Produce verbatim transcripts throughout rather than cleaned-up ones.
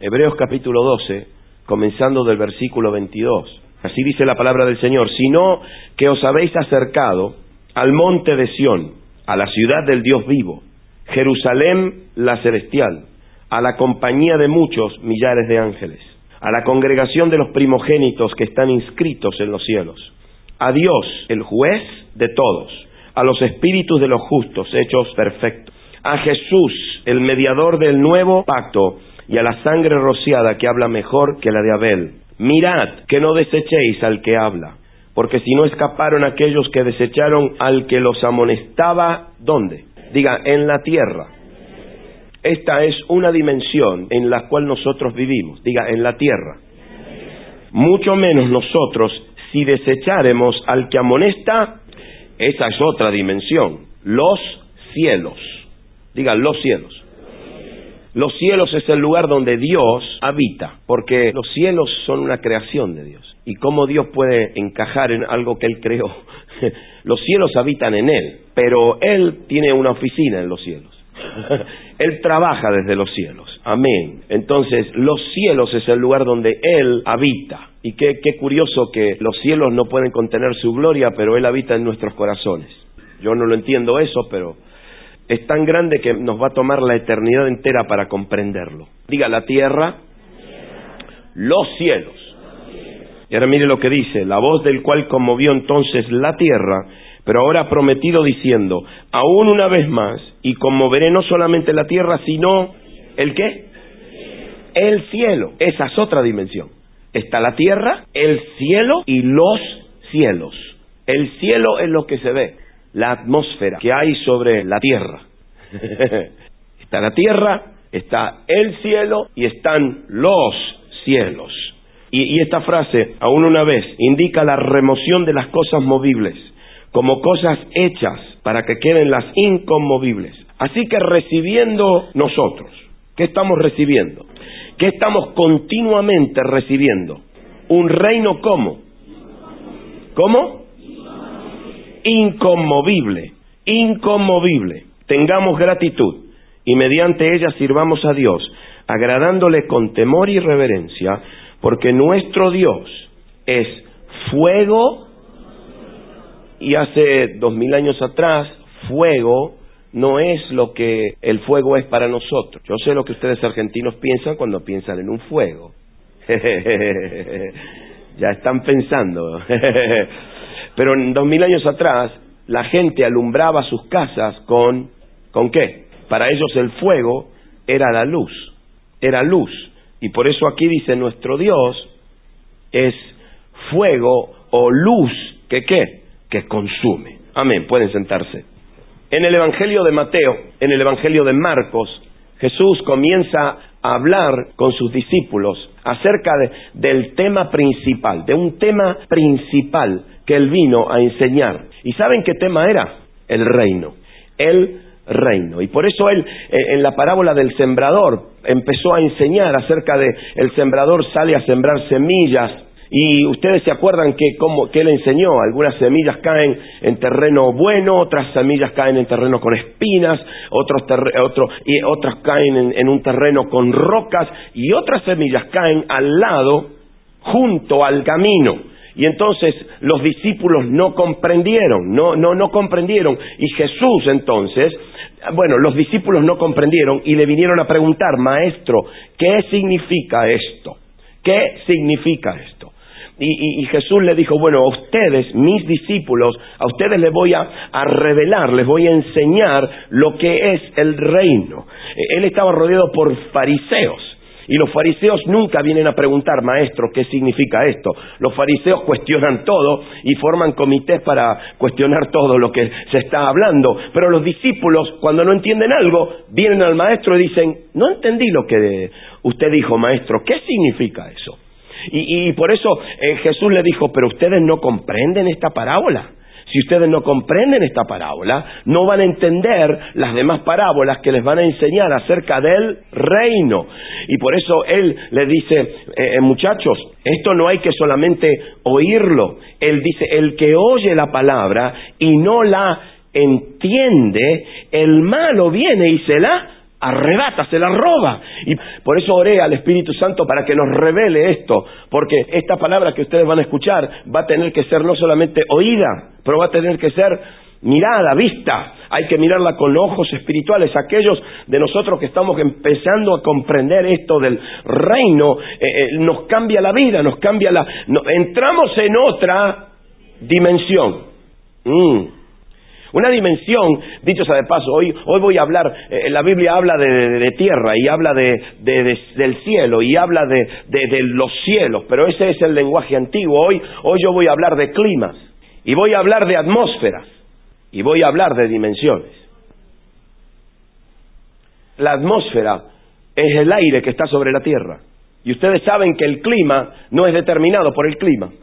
Hebreos capítulo doce, comenzando del versículo veintidós. Así dice la palabra del Señor: sino que os habéis acercado al monte de Sión, a la ciudad del Dios vivo, Jerusalén la celestial, a la compañía de muchos millares de ángeles, a la congregación de los primogénitos que están inscritos en los cielos, a Dios, el juez de todos, a los espíritus de los justos hechos perfectos, a Jesús, el mediador del nuevo pacto, y a la sangre rociada que habla mejor que la de Abel. Mirad que no desechéis al que habla, porque si no escaparon aquellos que desecharon al que los amonestaba, ¿dónde? Diga, en la tierra. Esta es una dimensión en la cual nosotros vivimos. Diga, en la tierra. Mucho menos nosotros, si desecháremos al que amonesta, esa es otra dimensión. Los cielos. Diga, los cielos. Los cielos es el lugar donde Dios habita, porque los cielos son una creación de Dios. ¿Y cómo Dios puede encajar en algo que Él creó? Los cielos habitan en Él, pero Él tiene una oficina en los cielos. Él trabaja desde los cielos. Amén. Entonces, los cielos es el lugar donde Él habita. Y qué, qué curioso que los cielos no pueden contener su gloria, pero Él habita en nuestros corazones. Yo no lo entiendo eso, pero es tan grande que nos va a tomar la eternidad entera para comprenderlo. Diga, la tierra, los cielos. Y ahora mire lo que dice: la voz del cual conmovió entonces la tierra, pero ahora ha prometido diciendo: aún una vez más, y conmoveré no solamente la tierra, sino, ¿el qué? El cielo. Esa es otra dimensión. Está la tierra, el cielo y los cielos. El cielo es lo que se ve, la atmósfera que hay sobre la tierra. Está la tierra, está el cielo y están los cielos. Y, y esta frase, aún una vez, indica la remoción de las cosas movibles como cosas hechas para que queden las inconmovibles. Así que recibiendo nosotros, ¿qué estamos recibiendo? ¿Qué estamos continuamente recibiendo? Un reino ¿cómo? ¿Cómo? Inconmovible, inconmovible. Tengamos gratitud y mediante ella sirvamos a Dios, agradándole con temor y reverencia, porque nuestro Dios es fuego, y hace dos mil años atrás, fuego no es lo que el fuego es para nosotros. Yo sé lo que ustedes argentinos piensan cuando piensan en un fuego. Ya están pensando. Pero en dos mil años atrás, la gente alumbraba sus casas con, ¿con qué? Para ellos el fuego era la luz, era luz. Y por eso aquí dice, nuestro Dios es fuego o luz, ¿que qué? Que consume. Amén, pueden sentarse. En el Evangelio de Mateo, en el Evangelio de Marcos, Jesús comienza a hablar con sus discípulos acerca de, del tema principal, de un tema principal que Él vino a enseñar. ¿Y saben qué tema era? El reino. El reino. Y por eso Él, en la parábola del sembrador, empezó a enseñar acerca de el sembrador sale a sembrar semillas. Y ustedes se acuerdan que, como, que Él enseñó, algunas semillas caen en terreno bueno, otras semillas caen en terreno con espinas, otros terre, otro, y otras caen en, en un terreno con rocas, y otras semillas caen al lado, junto al camino. Y entonces los discípulos no comprendieron, no, no, no comprendieron. Y Jesús entonces, bueno, los discípulos no comprendieron y le vinieron a preguntar: Maestro, ¿qué significa esto? ¿Qué significa esto? Y, y, y Jesús le dijo: bueno, a ustedes, mis discípulos, a ustedes les voy a, a revelar, les voy a enseñar lo que es el reino. Él estaba rodeado por fariseos. Y los fariseos nunca vienen a preguntar: Maestro, ¿qué significa esto? Los fariseos cuestionan todo y forman comités para cuestionar todo lo que se está hablando. Pero los discípulos, cuando no entienden algo, vienen al maestro y dicen: no entendí lo que usted dijo, maestro, ¿qué significa eso? Y, y por eso eh, Jesús le dijo: pero ustedes no comprenden esta parábola. Si ustedes no comprenden esta parábola, no van a entender las demás parábolas que les van a enseñar acerca del reino. Y por eso Él le dice: eh, muchachos, esto no hay que solamente oírlo. Él dice: el que oye la palabra y no la entiende, el malo viene y se la arrebata, se la roba. Y por eso oré al Espíritu Santo para que nos revele esto, porque esta palabra que ustedes van a escuchar va a tener que ser no solamente oída, pero va a tener que ser mirada, vista. Hay que mirarla con ojos espirituales. Aquellos de nosotros que estamos empezando a comprender esto del reino, eh, eh, nos cambia la vida, nos cambia la... No, entramos en otra dimensión. Mm. Una dimensión, dicho sea de paso, hoy, hoy voy a hablar, eh, la Biblia habla de, de, de tierra y habla de, de, de, del cielo y habla de, de, de los cielos, pero ese es el lenguaje antiguo. Hoy, hoy yo voy a hablar de climas y voy a hablar de atmósferas y voy a hablar de dimensiones. La atmósfera es el aire que está sobre la tierra y ustedes saben que el clima no es determinado por el clima.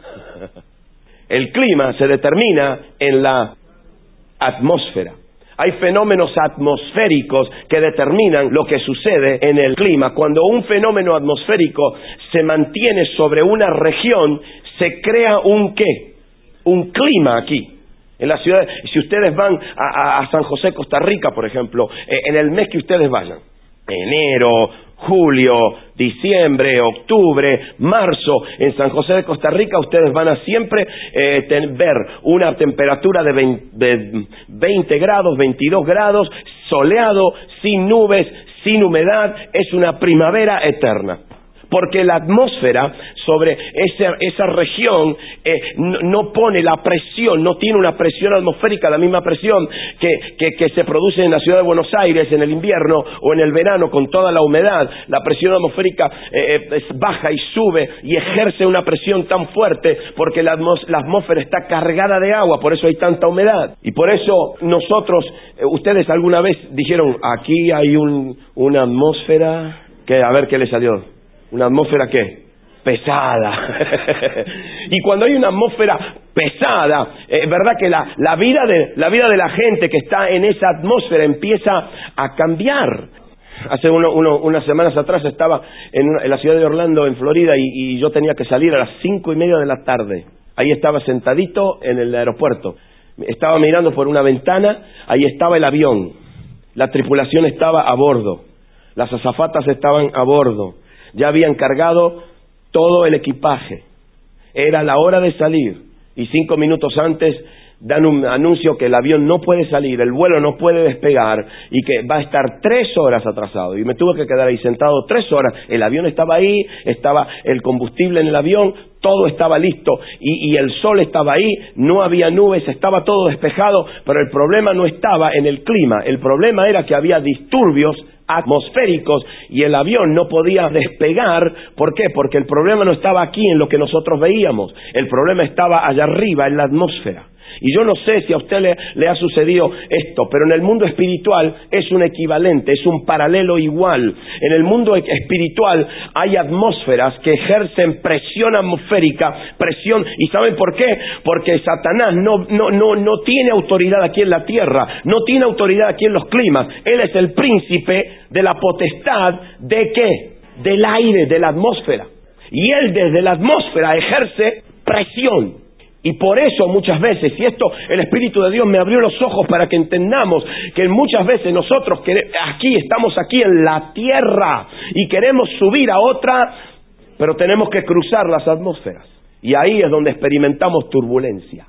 El clima se determina en la atmósfera. Hay fenómenos atmosféricos que determinan lo que sucede en el clima. Cuando un fenómeno atmosférico se mantiene sobre una región, se crea un ¿qué? Un clima aquí. En la ciudad, si ustedes van a, a, a San José, Costa Rica, por ejemplo, eh, en el mes que ustedes vayan, enero, julio, diciembre, octubre, marzo, en San José de Costa Rica ustedes van a siempre eh, ten, ver una temperatura de veinte, de veinte grados, veintidós grados, soleado, sin nubes, sin humedad, es una primavera eterna. Porque la atmósfera sobre esa, esa región eh, no, no pone la presión, no tiene una presión atmosférica, la misma presión que, que, que se produce en la ciudad de Buenos Aires en el invierno o en el verano con toda la humedad. La presión atmosférica eh, es baja y sube y ejerce una presión tan fuerte porque la, atmós- la atmósfera está cargada de agua, por eso hay tanta humedad. Y por eso nosotros, eh, ustedes alguna vez dijeron, aquí hay un, una atmósfera, que a ver qué le salió. ¿Una atmósfera qué? Pesada. Y cuando hay una atmósfera pesada, es eh, verdad que la, la, vida de, la vida de la gente que está en esa atmósfera empieza a cambiar. Hace uno, uno, unas semanas atrás estaba en, una, en la ciudad de Orlando, en Florida, y, y yo tenía que salir a las cinco y media de la tarde. Ahí estaba sentadito en el aeropuerto. Estaba mirando por una ventana, ahí estaba el avión. La tripulación estaba a bordo. Las azafatas estaban a bordo. Ya habían cargado todo el equipaje. Era la hora de salir. Y cinco minutos antes dan un anuncio que el avión no puede salir, el vuelo no puede despegar y que va a estar tres horas atrasado. Y me tuve que quedar ahí sentado tres horas. El avión estaba ahí, estaba el combustible en el avión, todo estaba listo y, y el sol estaba ahí, no había nubes, estaba todo despejado, pero el problema no estaba en el clima. El problema era que había disturbios atmosféricos y el avión no podía despegar. ¿Por qué? Porque el problema no estaba aquí en lo que nosotros veíamos, el problema estaba allá arriba en la atmósfera. Y yo no sé si a usted le, le ha sucedido esto, pero en el mundo espiritual es un equivalente, es un paralelo igual. En el mundo espiritual hay atmósferas que ejercen presión atmosférica, presión, ¿y saben por qué? Porque Satanás no, no, no, no tiene autoridad aquí en la tierra, no tiene autoridad aquí en los climas. Él es el príncipe de la potestad ¿de qué? Del aire, de la atmósfera. Y él desde la atmósfera ejerce presión. Y por eso muchas veces, y esto el Espíritu de Dios me abrió los ojos para que entendamos que muchas veces nosotros que aquí estamos aquí en la tierra y queremos subir a otra, pero tenemos que cruzar las atmósferas. Y ahí es donde experimentamos turbulencia.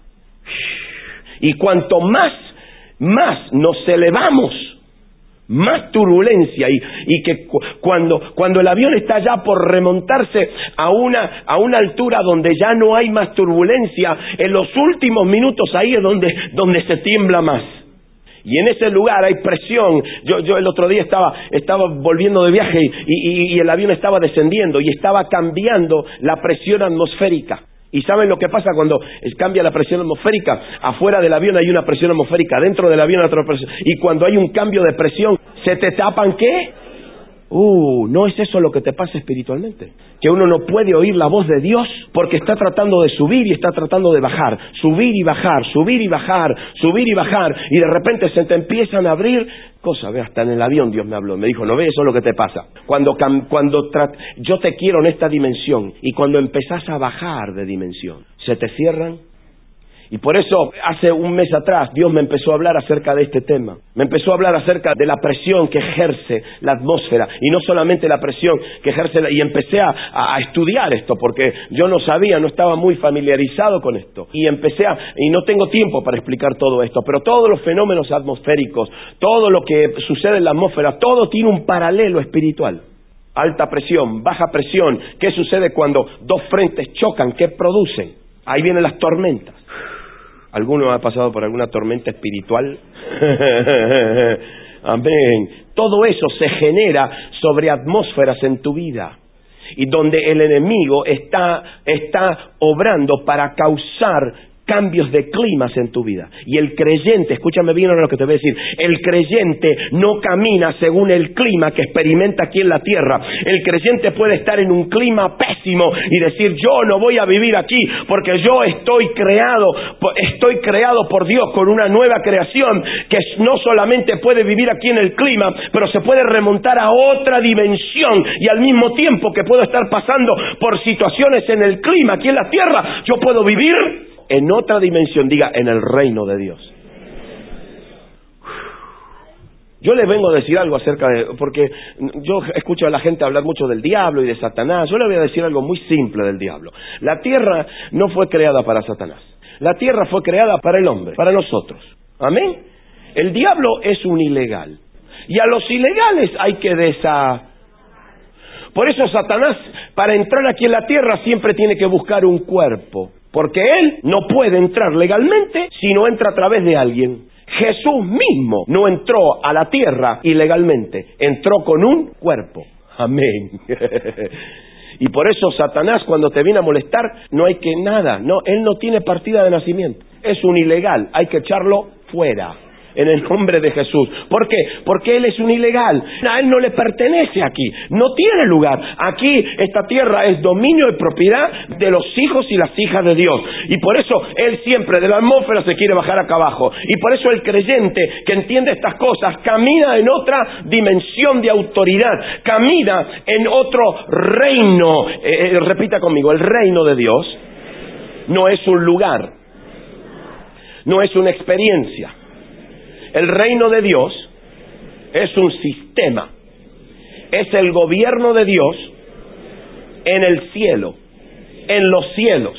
Y cuanto más, más nos elevamos, más turbulencia, y, y que cu- cuando, cuando el avión está ya por remontarse a una, a una altura donde ya no hay más turbulencia, en los últimos minutos ahí es donde, donde se tiembla más. Y en ese lugar hay presión. Yo, yo el otro día estaba, estaba volviendo de viaje y, y, y el avión estaba descendiendo y estaba cambiando la presión atmosférica. ¿Y saben lo que pasa cuando cambia la presión atmosférica? Afuera del avión hay una presión atmosférica, dentro del avión hay otra presión. Y cuando hay un cambio de presión, ¿se te tapan qué? Uh, ¿no es eso lo que te pasa espiritualmente? Que uno no puede oír la voz de Dios porque está tratando de subir y está tratando de bajar. Subir y bajar, subir y bajar, subir y bajar. Y de repente se te empiezan a abrir cosas. Ve, hasta en el avión Dios me habló. Me dijo, ¿no ves eso es lo que te pasa? Cuando, cuando tra- yo te quiero en esta dimensión y cuando empezás a bajar de dimensión, se te cierran Y por eso, hace un mes atrás, Dios me empezó a hablar acerca de este tema. Me empezó a hablar acerca de la presión que ejerce la atmósfera. Y no solamente la presión que ejerce, la... y empecé a, a estudiar esto, porque yo no sabía, no estaba muy familiarizado con esto. Y empecé a, y no tengo tiempo para explicar todo esto, pero todos los fenómenos atmosféricos, todo lo que sucede en la atmósfera, todo tiene un paralelo espiritual. Alta presión, baja presión. ¿Qué sucede cuando dos frentes chocan? ¿Qué producen? Ahí vienen las tormentas. ¿Alguno ha pasado por alguna tormenta espiritual? Amén. Todo eso se genera sobre atmósferas en tu vida. Y donde el enemigo está, está obrando para causar cambios de climas en tu vida. Y el creyente, escúchame bien ahora lo que te voy a decir, el creyente no camina según el clima que experimenta aquí en la tierra. El creyente puede estar en un clima pésimo y decir, yo no voy a vivir aquí porque yo estoy creado, estoy creado por Dios con una nueva creación que no solamente puede vivir aquí en el clima, pero se puede remontar a otra dimensión, y al mismo tiempo que puedo estar pasando por situaciones en el clima aquí en la tierra, yo puedo vivir en otra dimensión, diga, en el reino de Dios. Yo les vengo a decir algo acerca de, porque yo escucho a la gente hablar mucho del diablo y de Satanás. Yo les voy a decir algo muy simple del diablo. La tierra no fue creada para Satanás. La tierra fue creada para el hombre, para nosotros. Amén. El diablo es un ilegal. Y a los ilegales hay que desa... Por eso Satanás, para entrar aquí en la tierra, siempre tiene que buscar un cuerpo. Porque él no puede entrar legalmente si no entra a través de alguien. Jesús mismo no entró a la tierra ilegalmente, entró con un cuerpo. Amén. Y por eso Satanás, cuando te viene a molestar, no hay que nada, no, él no tiene partida de nacimiento. Es un ilegal, hay que echarlo fuera. En el nombre de Jesús. ¿Por qué? Porque él es un ilegal. A él no le pertenece aquí. No tiene lugar. Aquí esta tierra es dominio y propiedad de los hijos y las hijas de Dios. Y por eso él siempre de la atmósfera se quiere bajar acá abajo. Y por eso el creyente que entiende estas cosas camina en otra dimensión de autoridad. Camina en otro reino. Eh, eh, repita conmigo. El reino de Dios no es un lugar. No es una experiencia. El reino de Dios es un sistema, es el gobierno de Dios en el cielo, en los cielos.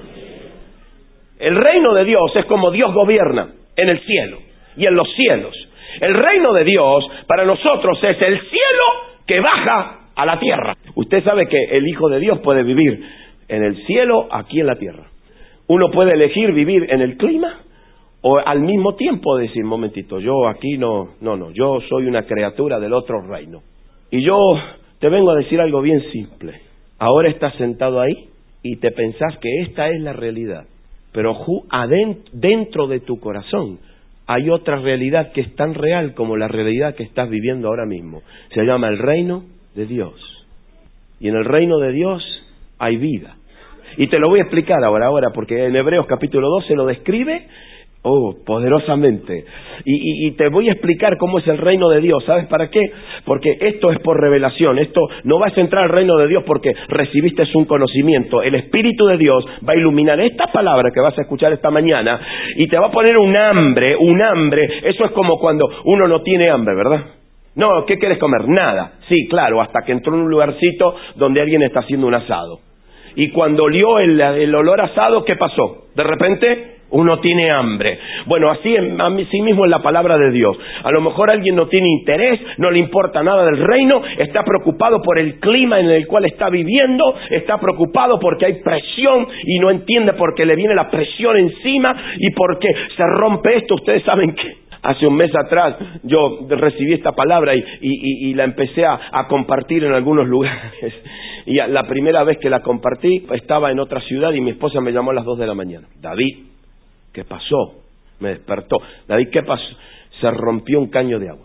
El reino de Dios es como Dios gobierna en el cielo y en los cielos. El reino de Dios para nosotros es el cielo que baja a la tierra. Usted sabe que el Hijo de Dios puede vivir en el cielo, aquí en la tierra. Uno puede elegir vivir en el clima, o al mismo tiempo decir, momentito, yo aquí no, no, no, yo soy una criatura del otro reino. Y yo te vengo a decir algo bien simple. Ahora estás sentado ahí y te pensás que esta es la realidad. Pero dentro de tu corazón hay otra realidad que es tan real como la realidad que estás viviendo ahora mismo. Se llama el reino de Dios. Y en el reino de Dios hay vida. Y te lo voy a explicar ahora, ahora, porque en Hebreos capítulo doce lo describe. Oh, poderosamente. Y, y, y te voy a explicar cómo es el reino de Dios. ¿Sabes para qué? Porque esto es por revelación. Esto no vas a entrar al reino de Dios porque recibiste un conocimiento. El Espíritu de Dios va a iluminar esta palabra que vas a escuchar esta mañana y te va a poner un hambre, un hambre. Eso es como cuando uno no tiene hambre, ¿verdad? No, ¿qué quieres comer? Nada. Sí, claro, hasta que entró en un lugarcito donde alguien está haciendo un asado. Y cuando olió el, el olor asado, ¿qué pasó? De repente uno tiene hambre. Bueno, así, así mismo es la palabra de Dios. A lo mejor alguien no tiene interés, no le importa nada del reino, está preocupado por el clima en el cual está viviendo, está preocupado porque hay presión y no entiende por qué le viene la presión encima y por qué se rompe esto. Ustedes saben que hace un mes atrás yo recibí esta palabra y, y, y, y la empecé a, a compartir en algunos lugares. Y la primera vez que la compartí estaba en otra ciudad y mi esposa me llamó a las dos de la mañana. David, ¿qué pasó? Me despertó. David, ¿qué pasó? Se rompió un caño de agua.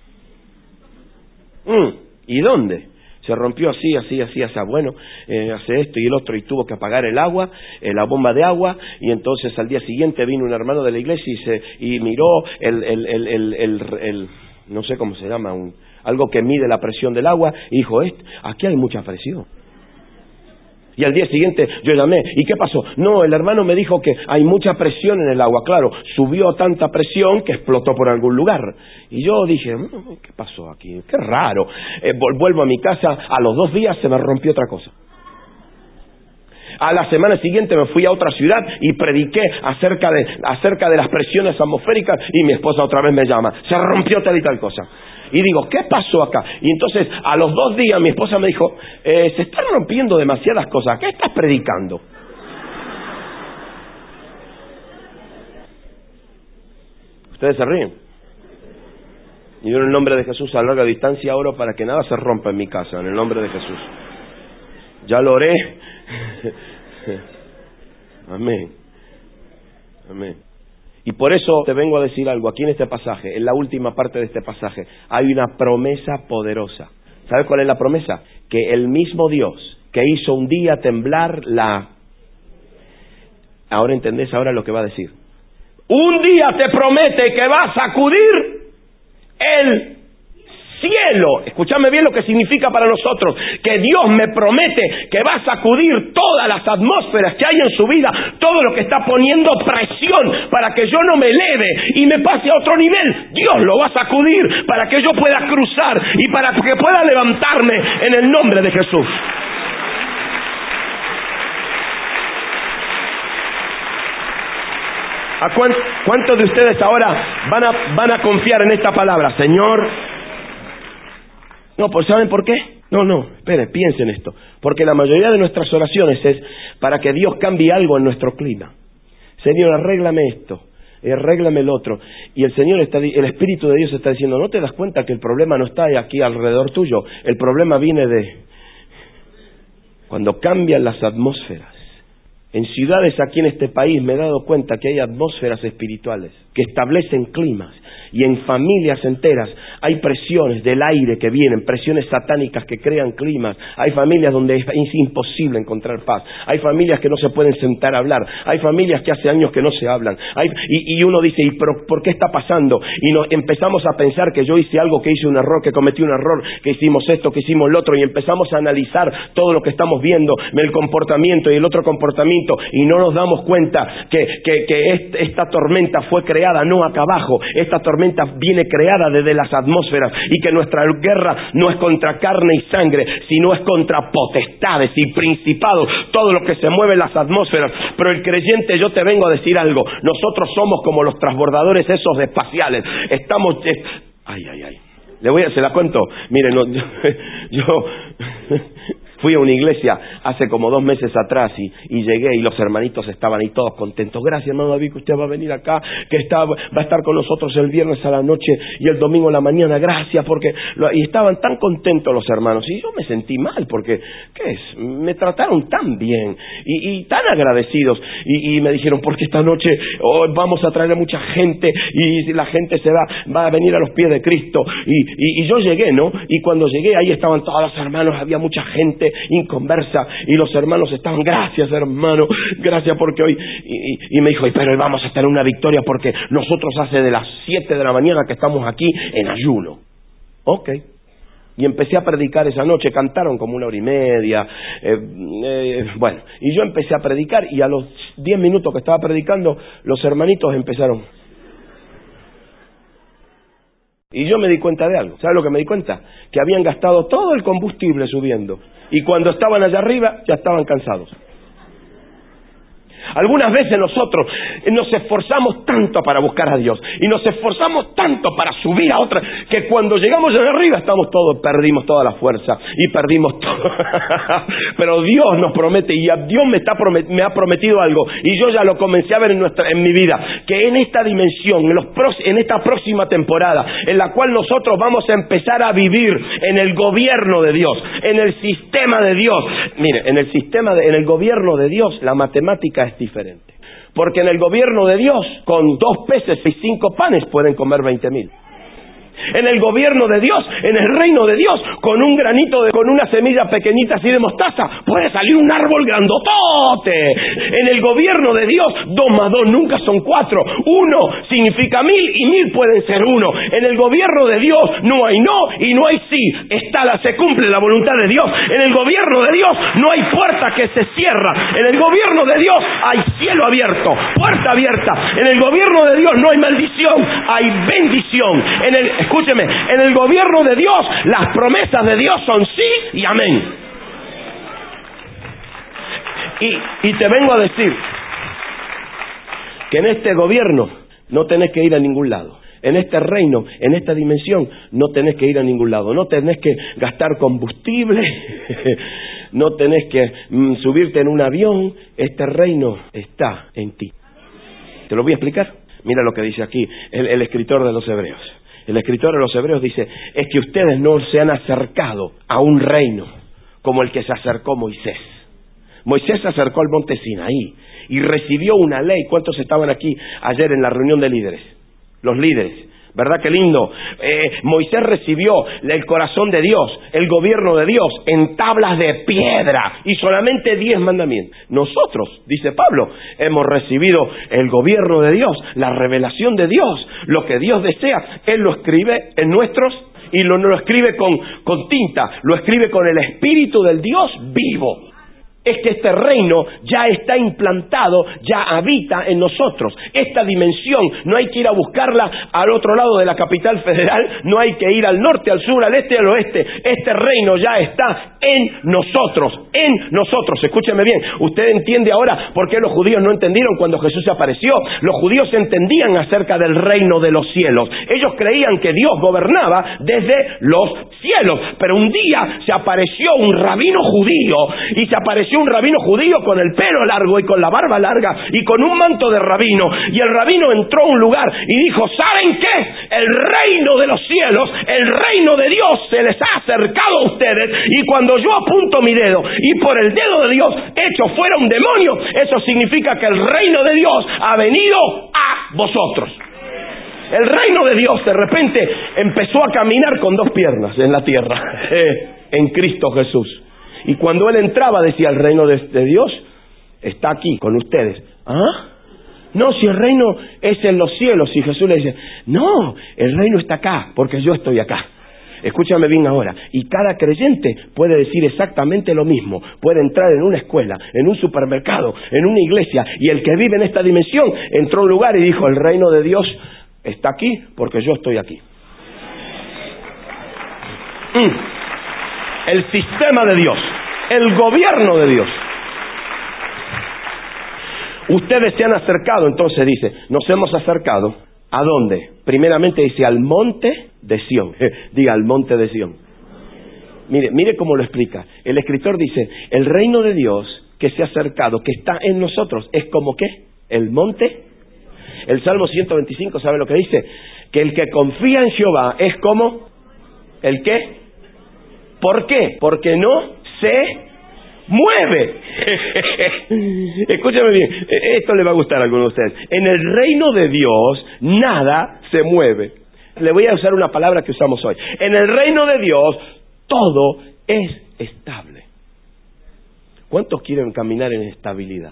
Mm, ¿Y dónde? Se rompió así, así, así, así. Bueno, eh, hace esto y el otro y tuvo que apagar el agua, eh, la bomba de agua, y entonces al día siguiente vino un hermano de la iglesia y se y miró el, el, el, el, el, el no sé cómo se llama, un, algo que mide la presión del agua, y dijo, aquí hay mucha presión. Y al día siguiente yo llamé, ¿y qué pasó? No, el hermano me dijo que hay mucha presión en el agua. Claro, subió tanta presión que explotó por algún lugar. Y yo dije, ¿qué pasó aquí? Qué raro. Eh, vuelvo a mi casa, a los dos días se me rompió otra cosa. A la semana siguiente me fui a otra ciudad y prediqué acerca de, acerca de las presiones atmosféricas y mi esposa otra vez me llama. Se rompió tal y tal cosa. Y digo, ¿qué pasó acá? Y entonces, a los dos días mi esposa me dijo, eh, se están rompiendo demasiadas cosas. ¿Qué estás predicando? Ustedes se ríen. Y yo en el nombre de Jesús a larga distancia oro para que nada se rompa en mi casa, en el nombre de Jesús. Ya lo oré. Amén. Amén. Y por eso te vengo a decir algo, aquí en este pasaje, en la última parte de este pasaje, hay una promesa poderosa. ¿Sabes cuál es la promesa? Que el mismo Dios que hizo un día temblar la... Ahora entendés ahora lo que va a decir. Un día te promete que va a sacudir el cielo. Escúchame bien lo que significa para nosotros, que Dios me promete que va a sacudir todas las atmósferas que hay en su vida, todo lo que está poniendo presión para que yo no me eleve y me pase a otro nivel. Dios lo va a sacudir para que yo pueda cruzar y para que pueda levantarme en el nombre de Jesús. ¿A cuántos, cuántos de ustedes ahora van a, van a confiar en esta palabra? Señor... No, pues ¿saben por qué? No, no, esperen, piensen esto. Porque la mayoría de nuestras oraciones es para que Dios cambie algo en nuestro clima. Señor, arréglame esto, arréglame el otro. Y el Señor está, el Espíritu de Dios está diciendo, ¿no te das cuenta que el problema no está aquí alrededor tuyo? El problema viene de cuando cambian las atmósferas. En ciudades aquí en este país me he dado cuenta que hay atmósferas espirituales que establecen climas. Y en familias enteras hay presiones del aire que vienen, presiones satánicas que crean climas. Hay familias donde es imposible encontrar paz. Hay familias que no se pueden sentar a hablar. Hay familias que hace años que no se hablan. Hay, y, y uno dice, ¿y por, por qué está pasando? Y nos empezamos a pensar que yo hice algo, que hice un error, que cometí un error, que hicimos esto, que hicimos lo otro. Y empezamos a analizar todo lo que estamos viendo, el comportamiento y el otro comportamiento. Y no nos damos cuenta que, que, que este, esta tormenta fue creada no acá abajo. Esta tormenta viene creada desde las atmósferas y que nuestra guerra no es contra carne y sangre, sino es contra potestades y principados, todo lo que se mueve en las atmósferas. Pero el creyente, yo te vengo a decir algo, nosotros somos como los transbordadores esos espaciales. Estamos... Eh, ay, ay, ay. Le voy a... Se la cuento. Miren, no, yo... yo fui a una iglesia hace como dos meses atrás y, y llegué y los hermanitos estaban ahí todos contentos. Gracias, hermano David, que usted va a venir acá, que está, va a estar con nosotros el viernes a la noche y el domingo a la mañana. Gracias, porque... Lo, y estaban tan contentos los hermanos. Y yo me sentí mal porque, ¿qué es? Me trataron tan bien y, y tan agradecidos. Y, y me dijeron, porque esta noche oh, vamos a traer a mucha gente y la gente se va, va a venir a los pies de Cristo. Y, y, y yo llegué, ¿no? Y cuando llegué ahí estaban todos los hermanos, había mucha gente inconversa y los hermanos estaban, gracias hermano, gracias porque hoy, y, y, y me dijo, pero vamos a tener una victoria porque nosotros hace de las siete de la mañana que estamos aquí en ayuno. Ok. Y empecé a predicar esa noche, cantaron como una hora y media, eh, eh, bueno, y yo empecé a predicar y a los diez minutos que estaba predicando, los hermanitos empezaron. Y yo me di cuenta de algo. ¿Sabes lo que me di cuenta? Que habían gastado todo el combustible subiendo. Y cuando estaban allá arriba, ya estaban cansados. Algunas veces nosotros nos esforzamos tanto para buscar a Dios y nos esforzamos tanto para subir a otra, que cuando llegamos allá arriba estamos todos, perdimos toda la fuerza y perdimos todo. Pero Dios nos promete, y a Dios me, está promet, me ha prometido algo, y yo ya lo comencé a ver en, nuestra, en mi vida, que en esta dimensión, en, los, en esta próxima temporada, en la cual nosotros vamos a empezar a vivir en el gobierno de Dios, en el sistema de Dios. Mire, en el sistema, de, en el gobierno de Dios, la matemática es diferente. Porque en el gobierno de Dios, con dos peces y cinco panes pueden comer veinte mil. En el gobierno de Dios, en el reino de Dios, con un granito, de, con una semilla pequeñita así de mostaza, puede salir un árbol grandotote. En el gobierno de Dios, dos más dos nunca son cuatro. Uno significa mil y mil pueden ser uno. En el gobierno de Dios no hay no y no hay sí. Está la, se cumple la voluntad de Dios. En el gobierno de Dios no hay puerta que se cierra. En el gobierno de Dios hay cielo abierto, puerta abierta. En el gobierno de Dios no hay maldición, hay bendición. En el Escúcheme, en el gobierno de Dios, las promesas de Dios son sí y amén. Y, y te vengo a decir que en este gobierno no tenés que ir a ningún lado. En este reino, en esta dimensión, no tenés que ir a ningún lado. No tenés que gastar combustible, no tenés que mm, subirte en un avión. Este reino está en ti. ¿Te lo voy a explicar? Mira lo que dice aquí el, el escritor de los Hebreos. El escritor de los Hebreos dice, es que ustedes no se han acercado a un reino como el que se acercó Moisés. Moisés se acercó al monte Sinaí y recibió una ley. ¿Cuántos estaban aquí ayer en la reunión de líderes? Los líderes. ¿Verdad que lindo? Eh, Moisés recibió el corazón de Dios, el gobierno de Dios, en tablas de piedra y solamente diez mandamientos. Nosotros, dice Pablo, hemos recibido el gobierno de Dios, la revelación de Dios, lo que Dios desea. Él lo escribe en nuestros y lo, no lo escribe con, con tinta, lo escribe con el Espíritu del Dios vivo. Es que este reino ya está implantado, ya habita en nosotros. Esta dimensión no hay que ir a buscarla al otro lado de la capital federal, no hay que ir al norte, al sur, al este, al oeste. Este reino ya está en nosotros, en nosotros. Escúcheme bien, usted entiende ahora por qué los judíos no entendieron cuando Jesús se apareció. Los judíos entendían acerca del reino de los cielos. Ellos creían que Dios gobernaba desde los cielos, pero un día se apareció un rabino judío y se apareció un rabino judío con el pelo largo y con la barba larga y con un manto de rabino, y el rabino entró a un lugar y dijo, ¿saben qué? El reino de los cielos, el reino de Dios se les ha acercado a ustedes, y cuando yo apunto mi dedo y por el dedo de Dios echo fuera un demonio, eso significa que el reino de Dios ha venido a vosotros. El reino de Dios de repente empezó a caminar con dos piernas en la tierra, en Cristo Jesús. Y cuando Él entraba decía, el reino de, de Dios está aquí con ustedes. ¿Ah? No, si el reino es en los cielos. Y Jesús le dice, no, el reino está acá, porque yo estoy acá. Escúchame bien ahora. Y cada creyente puede decir exactamente lo mismo. Puede entrar en una escuela, en un supermercado, en una iglesia. Y el que vive en esta dimensión entró a un lugar y dijo, el reino de Dios está aquí, porque yo estoy aquí. Mm. El sistema de Dios, el gobierno de Dios. Ustedes se han acercado, entonces dice, nos hemos acercado, ¿a dónde? Primeramente dice, al monte de Sión. Diga, al monte de Sión. Mire, mire cómo lo explica. El escritor dice, el reino de Dios que se ha acercado, que está en nosotros, ¿es como qué? El monte. El Salmo ciento veinticinco, ¿sabe lo que dice? Que el que confía en Jehová es como, ¿el qué? ¿Por qué? Porque no se mueve. Escúchame bien, esto le va a gustar a algunos de ustedes. En el reino de Dios nada se mueve. Le voy a usar una palabra que usamos hoy. En el reino de Dios todo es estable. ¿Cuántos quieren caminar en estabilidad?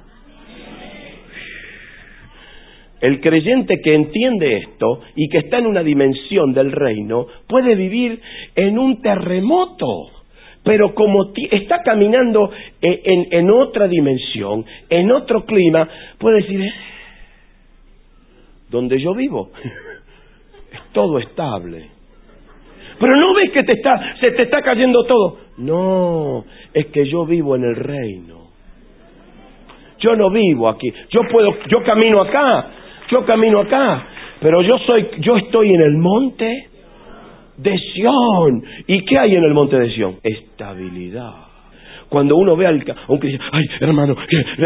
El creyente que entiende esto y que está en una dimensión del reino puede vivir en un terremoto, pero como t- está caminando en, en, en otra dimensión, en otro clima, puede decir, eh, donde yo vivo es todo estable. Pero no ves que te está, se te está cayendo todo. No, es que yo vivo en el reino. Yo no vivo aquí. Yo puedo, yo camino acá. Yo camino acá, pero yo soy, yo estoy en el monte de Sión. ¿Y qué hay en el monte de Sión? Estabilidad. Cuando uno ve al, a un cristiano, ay, hermano,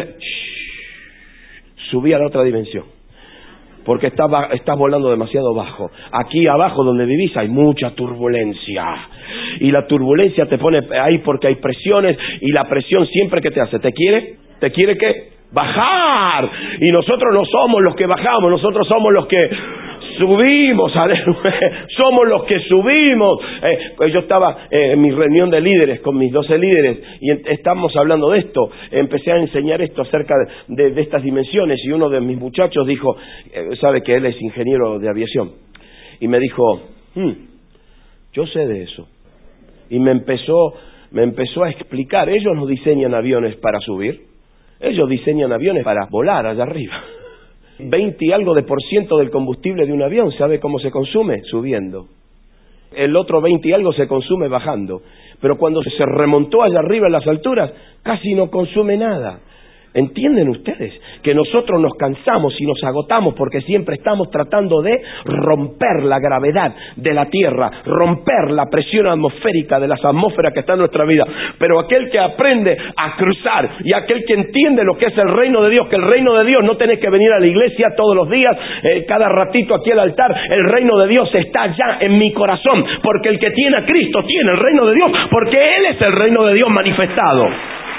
subí a la otra dimensión, porque estás, estás volando demasiado bajo. Aquí abajo donde vivís hay mucha turbulencia, y la turbulencia te pone ahí porque hay presiones, y la presión siempre que te hace, ¿te quiere? ¿Te quiere qué? Bajar. Y nosotros no somos los que bajamos, nosotros somos los que Subimos, aleluya, somos los que subimos. Eh, pues yo estaba eh, en mi reunión de líderes con mis doce líderes y en, estamos hablando de esto. Empecé a enseñar esto acerca de, de, de estas dimensiones y uno de mis muchachos dijo, eh, sabe que él es ingeniero de aviación, y me dijo, hmm, yo sé de eso. Y me empezó, me empezó a explicar, ellos no diseñan aviones para subir, ellos diseñan aviones para volar allá arriba. veinte y algo de por ciento del combustible de un avión, ¿sabe cómo se consume? Subiendo. El otro veinte y algo se consume bajando. Pero cuando se remontó allá arriba en las alturas, casi no consume nada. ¿Entienden ustedes? Que nosotros nos cansamos y nos agotamos porque siempre estamos tratando de romper la gravedad de la Tierra, romper la presión atmosférica de las atmósferas que está en nuestra vida. Pero aquel que aprende a cruzar y aquel que entiende lo que es el reino de Dios, que el reino de Dios no tenés que venir a la iglesia todos los días, eh, cada ratito aquí al altar, el reino de Dios está ya en mi corazón, porque el que tiene a Cristo tiene el reino de Dios, porque Él es el reino de Dios manifestado.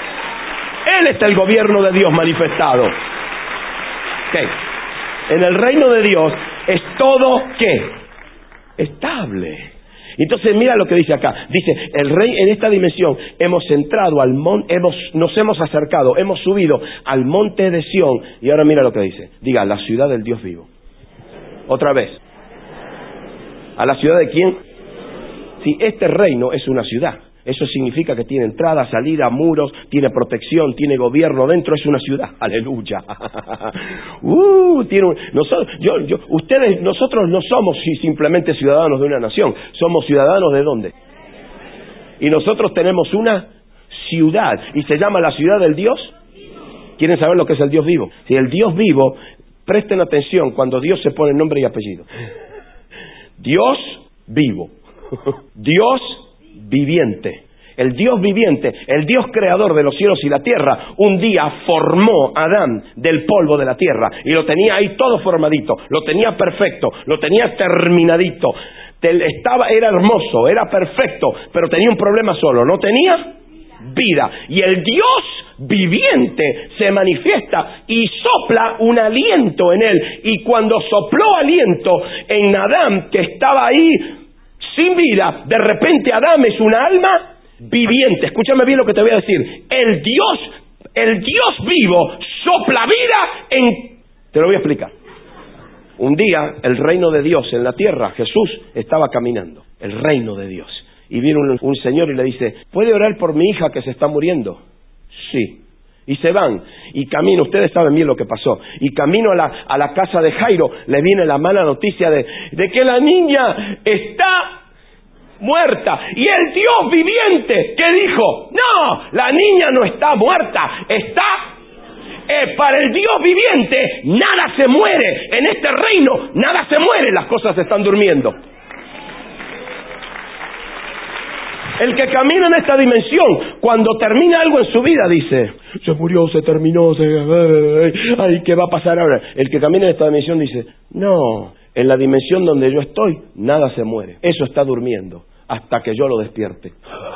Él es el gobierno de Dios manifestado. ¿Qué? En el reino de Dios es todo, ¿qué? Estable. Entonces mira lo que dice acá. Dice, el rey en esta dimensión hemos entrado al monte, hemos, nos hemos acercado, hemos subido al monte de Sión. Y ahora mira lo que dice. Diga, la ciudad del Dios vivo. Otra vez. ¿A la ciudad de quién? Sí, este reino es una ciudad. Eso significa que tiene entrada, salida, muros, tiene protección, tiene gobierno dentro, es una ciudad. Aleluya. uh, tiene un, nosotros, yo, yo, ustedes, nosotros no somos simplemente ciudadanos de una nación, somos ciudadanos de ¿dónde? Y nosotros tenemos una ciudad y se llama la ciudad del Dios. ¿Quieren saber lo que es el Dios vivo? Si el Dios vivo, presten atención cuando Dios se pone nombre y apellido. Dios vivo. Dios viviente. El Dios viviente, el Dios creador de los cielos y la tierra, un día formó a Adán del polvo de la tierra y lo tenía ahí todo formadito, lo tenía perfecto, lo tenía terminadito, estaba, era hermoso, era perfecto, pero tenía un problema solo, no tenía vida. Y el Dios viviente se manifiesta y sopla un aliento en él, y cuando sopló aliento en Adán, que estaba ahí sin vida, de repente Adán es una alma viviente. Escúchame bien lo que te voy a decir. El Dios, el Dios vivo sopla vida en... Te lo voy a explicar. Un día, el reino de Dios en la tierra, Jesús estaba caminando, el reino de Dios. Y viene un, un señor y le dice, ¿puede orar por mi hija que se está muriendo? Sí. Y se van, y camino, ustedes saben bien lo que pasó, y camino a la, a la casa de Jairo, le viene la mala noticia de, de que la niña está muerta. Y el Dios viviente, ¿qué dijo? No, la niña no está muerta, está... Eh, para el Dios viviente, nada se muere. En este reino, nada se muere, las cosas están durmiendo. El que camina en esta dimensión, cuando termina algo en su vida, dice, se murió, se terminó, se... ay, ¿qué va a pasar ahora? El que camina en esta dimensión dice, no, en la dimensión donde yo estoy, nada se muere. Eso está durmiendo hasta que yo lo despierte.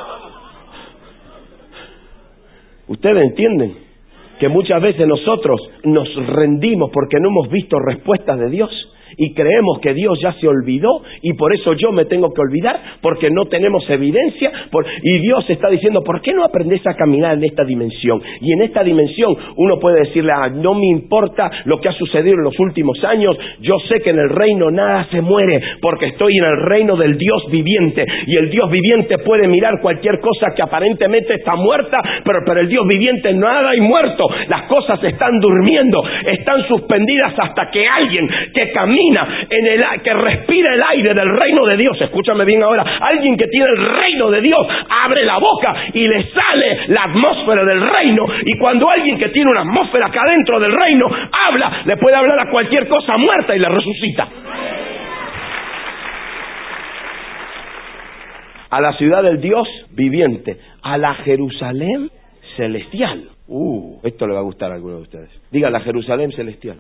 ¿Ustedes entienden? Que muchas veces nosotros nos rendimos porque no hemos visto respuestas de Dios y creemos que Dios ya se olvidó y por eso yo me tengo que olvidar porque no tenemos evidencia por... y Dios está diciendo, ¿por qué no aprendes a caminar en esta dimensión? Y en esta dimensión uno puede decirle, ah, no me importa lo que ha sucedido en los últimos años, yo sé que en el reino nada se muere porque estoy en el reino del Dios viviente, y el Dios viviente puede mirar cualquier cosa que aparentemente está muerta, pero para el Dios viviente nada hay muerto, las cosas están durmiendo, están suspendidas hasta que alguien que camina en el, que respira el aire del reino de Dios, escúchame bien ahora, alguien que tiene el reino de Dios abre la boca y le sale la atmósfera del reino, y cuando alguien que tiene una atmósfera acá dentro del reino habla, le puede hablar a cualquier cosa muerta y la resucita. A la ciudad del Dios viviente, a la Jerusalén celestial. Uh, esto le va a gustar a alguno de ustedes. Diga, la Jerusalén celestial.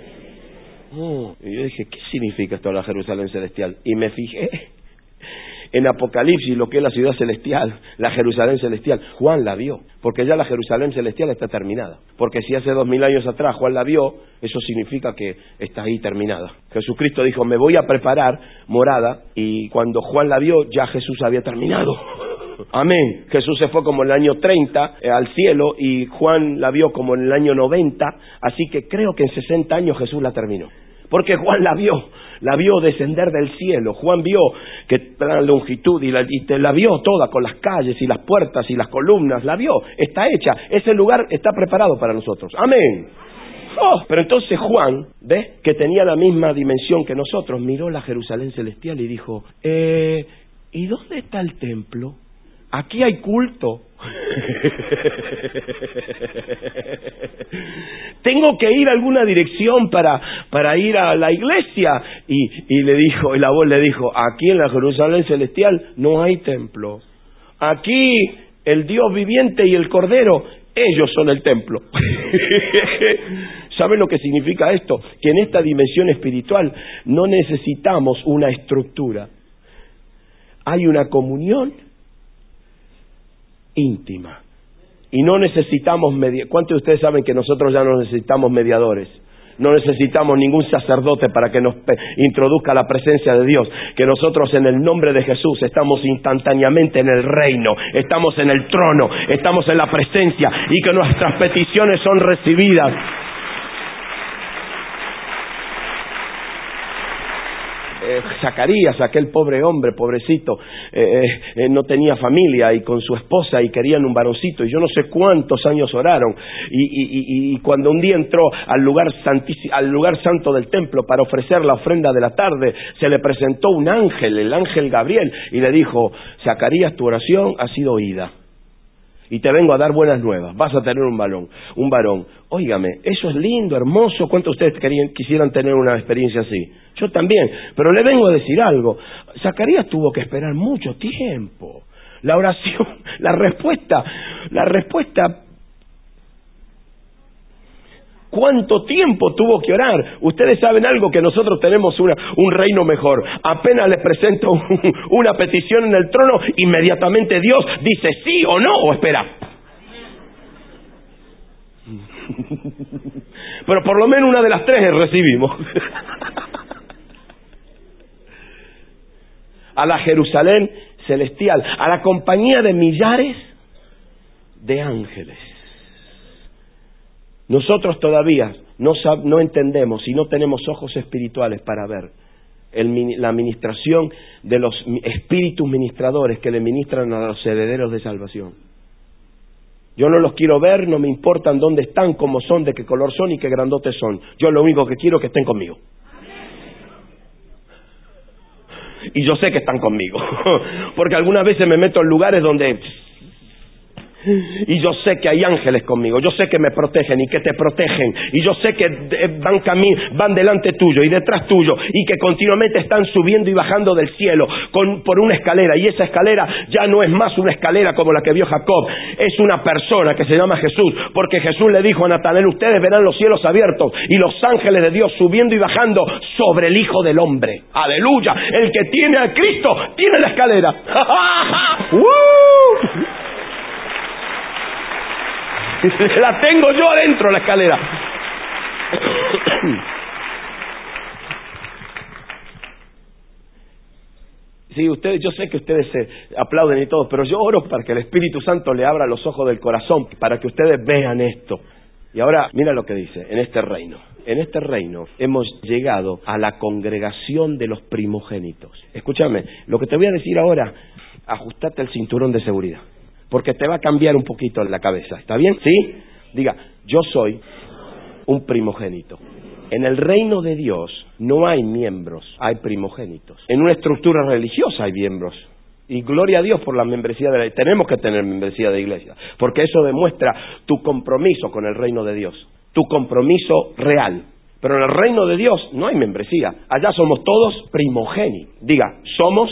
Oh, y yo dije, ¿qué significa esto de la Jerusalén celestial? Y me fijé, en Apocalipsis lo que es la ciudad celestial, la Jerusalén celestial. Juan la vio, porque ya la Jerusalén celestial está terminada. Porque si hace dos mil años atrás Juan la vio, eso significa que está ahí terminada. Jesucristo dijo, me voy a preparar morada, y cuando Juan la vio, ya Jesús había terminado. Amén. Jesús se fue como en el año treinta eh, al cielo, y Juan la vio como en el año noventa, así que creo que en sesenta años Jesús la terminó. Porque Juan la vio, la vio descender del cielo. Juan vio que la longitud y la, y te la vio toda, con las calles y las puertas y las columnas, la vio, está hecha, ese lugar está preparado para nosotros. Amén. Oh, pero entonces Juan, ¿ves? Que tenía la misma dimensión que nosotros, miró la Jerusalén celestial y dijo, eh, ¿y dónde está el templo? Aquí hay culto. Tengo que ir a alguna dirección para, para ir a la iglesia. Y, y le dijo, y la voz le dijo, aquí en la Jerusalén celestial no hay templo. Aquí el Dios viviente y el Cordero, ellos son el templo. ¿Saben lo que significa esto? Que en esta dimensión espiritual no necesitamos una estructura. Hay una comunión íntima. Y no necesitamos mediadores. ¿Cuántos de ustedes saben que nosotros ya no necesitamos mediadores? No necesitamos ningún sacerdote para que nos introduzca la presencia de Dios. Que nosotros en el nombre de Jesús estamos instantáneamente en el reino, estamos en el trono, estamos en la presencia, y que nuestras peticiones son recibidas. Eh, Zacarías, aquel pobre hombre, pobrecito, eh, eh, no tenía familia, y con su esposa, y querían un varoncito, y yo no sé cuántos años oraron, y, y, y, y cuando un día entró al lugar, al lugar santo del templo para ofrecer la ofrenda de la tarde, se le presentó un ángel, el ángel Gabriel, y le dijo, Zacarías, tu oración ha sido oída, y te vengo a dar buenas nuevas, vas a tener un varón, un varón. Óigame, eso es lindo, hermoso. ¿Cuántos de ustedes querían, quisieran tener una experiencia así? Yo también, pero le vengo a decir algo. Zacarías tuvo que esperar mucho tiempo. La oración, la respuesta, la respuesta... ¿Cuánto tiempo tuvo que orar? Ustedes saben algo, que nosotros tenemos una, un reino mejor. Apenas le presento un, una petición en el trono, inmediatamente Dios dice sí o no, o espera. Pero por lo menos una de las tres recibimos. A la Jerusalén celestial, a la compañía de millares de ángeles. Nosotros todavía no, sab- no entendemos y no tenemos ojos espirituales para ver el, la ministración de los espíritus ministradores que le ministran a los herederos de salvación. Yo no los quiero ver, no me importan dónde están, cómo son, de qué color son y qué grandotes son. Yo lo único que quiero es que estén conmigo. Y yo sé que están conmigo, porque algunas veces me meto en lugares donde... Y yo sé que hay ángeles conmigo, yo sé que me protegen y que te protegen, y yo sé que van cami- van delante tuyo y detrás tuyo, y que continuamente están subiendo y bajando del cielo con, por una escalera, y esa escalera ya no es más una escalera como la que vio Jacob, es una persona que se llama Jesús, porque Jesús le dijo a Natanael, ustedes verán los cielos abiertos y los ángeles de Dios subiendo y bajando sobre el Hijo del Hombre. Aleluya, el que tiene a Cristo tiene la escalera. ¡Uh! La tengo yo adentro, la escalera. Sí, ustedes, yo sé que ustedes se aplauden y todo, pero yo oro para que el Espíritu Santo le abra los ojos del corazón, para que ustedes vean esto. Y ahora, mira lo que dice, en este reino. En este reino hemos llegado a la congregación de los primogénitos. Escúchame, lo que te voy a decir ahora, ajustate el cinturón de seguridad, porque te va a cambiar un poquito la cabeza. ¿Está bien? ¿Sí? Diga, yo soy un primogénito. En el reino de Dios no hay miembros, hay primogénitos. En una estructura religiosa hay miembros. Y gloria a Dios por la membresía de la iglesia. Tenemos que tener membresía de iglesia, porque eso demuestra tu compromiso con el reino de Dios, tu compromiso real. Pero en el reino de Dios no hay membresía. Allá somos todos primogénitos. Diga, somos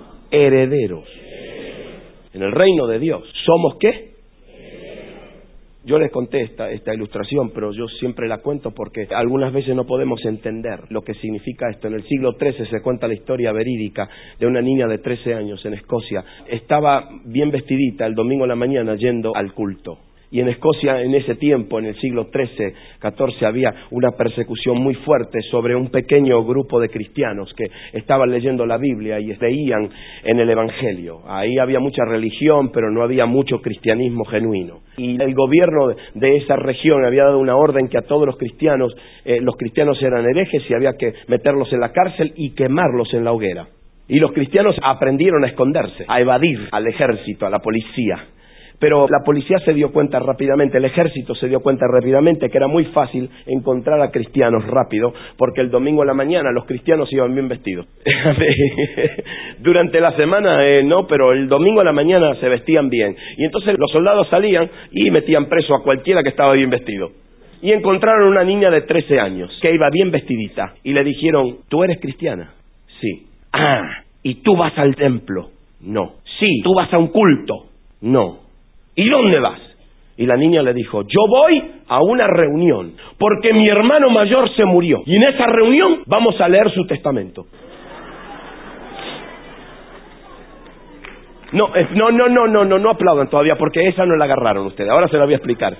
herederos. En el reino de Dios, ¿somos qué? Yo les conté esta, esta ilustración, pero yo siempre la cuento porque algunas veces no podemos entender lo que significa esto. En el siglo trece se cuenta la historia verídica de una niña de trece años en Escocia. Estaba bien vestidita el domingo en la mañana yendo al culto. Y en Escocia, en ese tiempo, en el siglo trece, catorce, había una persecución muy fuerte sobre un pequeño grupo de cristianos que estaban leyendo la Biblia y leían en el Evangelio. Ahí había mucha religión, pero no había mucho cristianismo genuino. Y el gobierno de esa región había dado una orden que a todos los cristianos, eh, los cristianos eran herejes y había que meterlos en la cárcel y quemarlos en la hoguera. Y los cristianos aprendieron a esconderse, a evadir al ejército, a la policía. Pero la policía se dio cuenta rápidamente, el ejército se dio cuenta rápidamente que era muy fácil encontrar a cristianos rápido, porque el domingo en la mañana los cristianos iban bien vestidos. Durante la semana eh, no, pero el domingo en la mañana se vestían bien. Y entonces los soldados salían y metían preso a cualquiera que estaba bien vestido. Y encontraron una niña de trece años que iba bien vestidita y le dijeron, ¿tú eres cristiana? Sí. Ah, ¿y tú vas al templo? No. Sí. ¿Tú vas a un culto? No. ¿Y dónde vas? Y la niña le dijo, yo voy a una reunión, porque mi hermano mayor se murió. Y en esa reunión vamos a leer su testamento. No, no, no, no, no, no, no aplaudan todavía, porque esa no la agarraron ustedes. Ahora se la voy a explicar.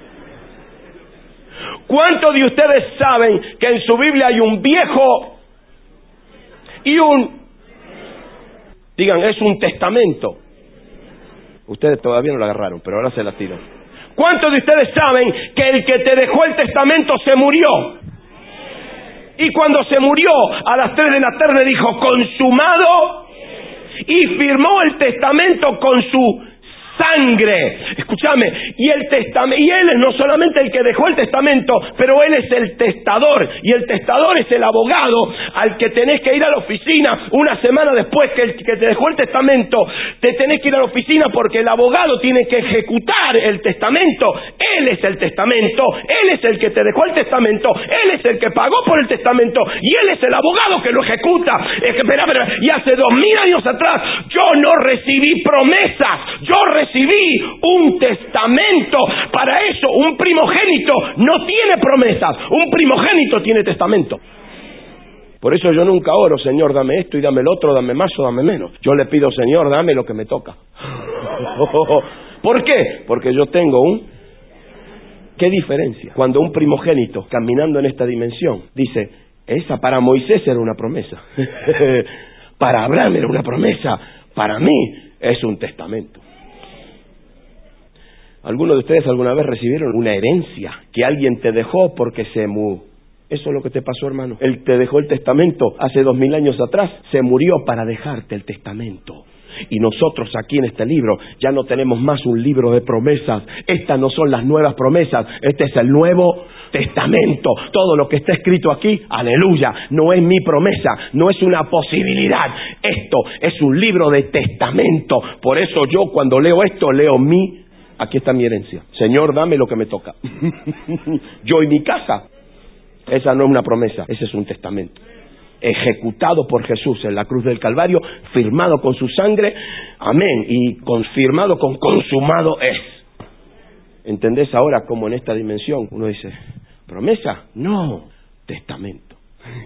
¿Cuántos de ustedes saben que en su Biblia hay un viejo y un... Digan, es un testamento. Ustedes todavía no la agarraron, pero ahora se la tiro. ¿Cuántos de ustedes saben que el que te dejó el testamento se murió? Y cuando se murió, a las tres de la tarde dijo, consumado, y firmó el testamento con su sangre. Escúchame, y el testamento, y él es no solamente el que dejó el testamento, pero él es el testador, y el testador es el abogado al que tenés que ir a la oficina una semana después que el que te dejó el testamento. Te tenés que ir a la oficina porque el abogado tiene que ejecutar el testamento. Él es el testamento, él es el que te dejó el testamento, él es el que pagó por el testamento, y él es el abogado que lo ejecuta. Es que, espera, espera, y hace dos mil años atrás yo no recibí promesas, yo recibí Recibí un testamento. Para eso un primogénito no tiene promesas, un primogénito tiene testamento. Por eso yo nunca oro, Señor, dame esto y dame el otro, dame más o dame menos. Yo le pido, Señor, dame lo que me toca. ¿Por qué? Porque yo tengo un... ¿Qué diferencia? Cuando un primogénito, caminando en esta dimensión, dice, esa para Moisés era una promesa, para Abraham era una promesa, para mí es un testamento. ¿Algunos de ustedes alguna vez recibieron una herencia que alguien te dejó porque se murió? Eso es lo que te pasó, hermano. Él te dejó el testamento hace dos mil años atrás, se murió para dejarte el testamento. Y nosotros aquí en este libro ya no tenemos más un libro de promesas. Estas no son las nuevas promesas, este es el Nuevo Testamento. Todo lo que está escrito aquí, aleluya, no es mi promesa, no es una posibilidad. Esto es un libro de testamento. Por eso yo cuando leo esto, leo mi... Aquí está mi herencia. Señor, dame lo que me toca. Yo y mi casa. Esa no es una promesa, ese es un testamento. Ejecutado por Jesús en la cruz del Calvario, firmado con su sangre, amén, y confirmado con consumado es. ¿Entendés ahora cómo en esta dimensión uno dice, promesa? No, testamento.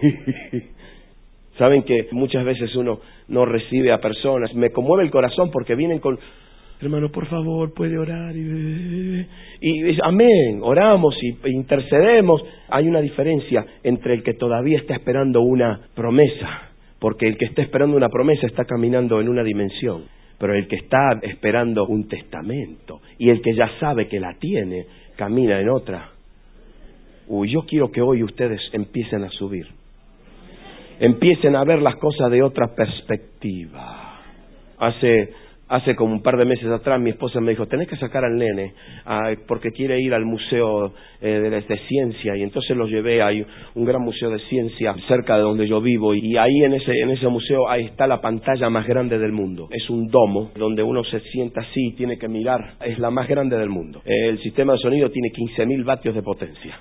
Saben que muchas veces uno no recibe a personas, me conmueve el corazón porque vienen con... Hermano, por favor, puede orar. Y, y, y amén, oramos y e intercedemos. Hay una diferencia entre el que todavía está esperando una promesa, porque el que está esperando una promesa está caminando en una dimensión, pero el que está esperando un testamento y el que ya sabe que la tiene, camina en otra. Uy, yo quiero que hoy ustedes empiecen a subir, empiecen a ver las cosas de otra perspectiva. Hace... Hace como un par de meses atrás mi esposa me dijo, tenés que sacar al nene ah, porque quiere ir al museo eh, de, de ciencia, y entonces lo llevé. Hay un gran museo de ciencia cerca de donde yo vivo, y ahí en ese, en ese museo ahí está la pantalla más grande del mundo. Es un domo donde uno se sienta así y tiene que mirar, es la más grande del mundo. El sistema de sonido tiene quince mil vatios de potencia.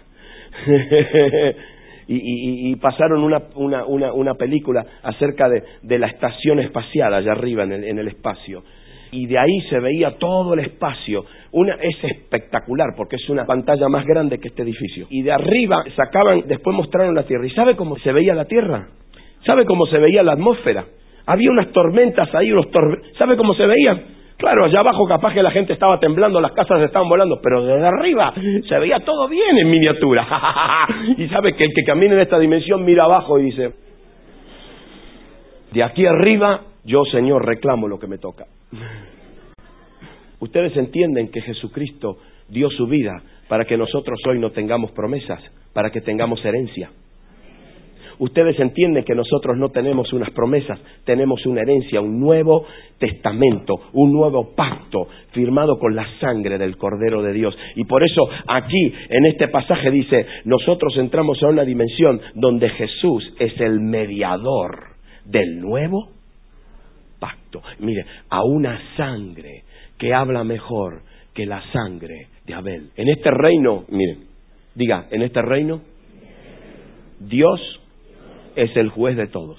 Y, y, y pasaron una, una, una, una película acerca de, de la estación espacial allá arriba en el, en el espacio. y de ahí se veía todo el espacio. Una, es espectacular porque es una pantalla más grande que este edificio. Y de arriba sacaban, después mostraron la Tierra. ¿Y sabe cómo se veía la Tierra? ¿Sabe cómo se veía la atmósfera? Había unas tormentas ahí, unos tormentos. ¿Sabe cómo se veían? Claro, allá abajo capaz que la gente estaba temblando, las casas estaban volando, pero desde arriba se veía todo bien en miniatura. Y sabe que el que camina en esta dimensión mira abajo y dice: de aquí arriba, yo, Señor, reclamo lo que me toca. Ustedes entienden que Jesucristo dio su vida para que nosotros hoy no tengamos promesas, para que tengamos herencia. Ustedes entienden que nosotros no tenemos unas promesas, tenemos una herencia, un nuevo testamento, un nuevo pacto firmado con la sangre del Cordero de Dios. Y por eso aquí, en este pasaje dice, nosotros entramos a una dimensión donde Jesús es el mediador del nuevo pacto. Mire, a una sangre que habla mejor que la sangre de Abel. En este reino, miren, diga, en este reino, Dios es el juez de todos.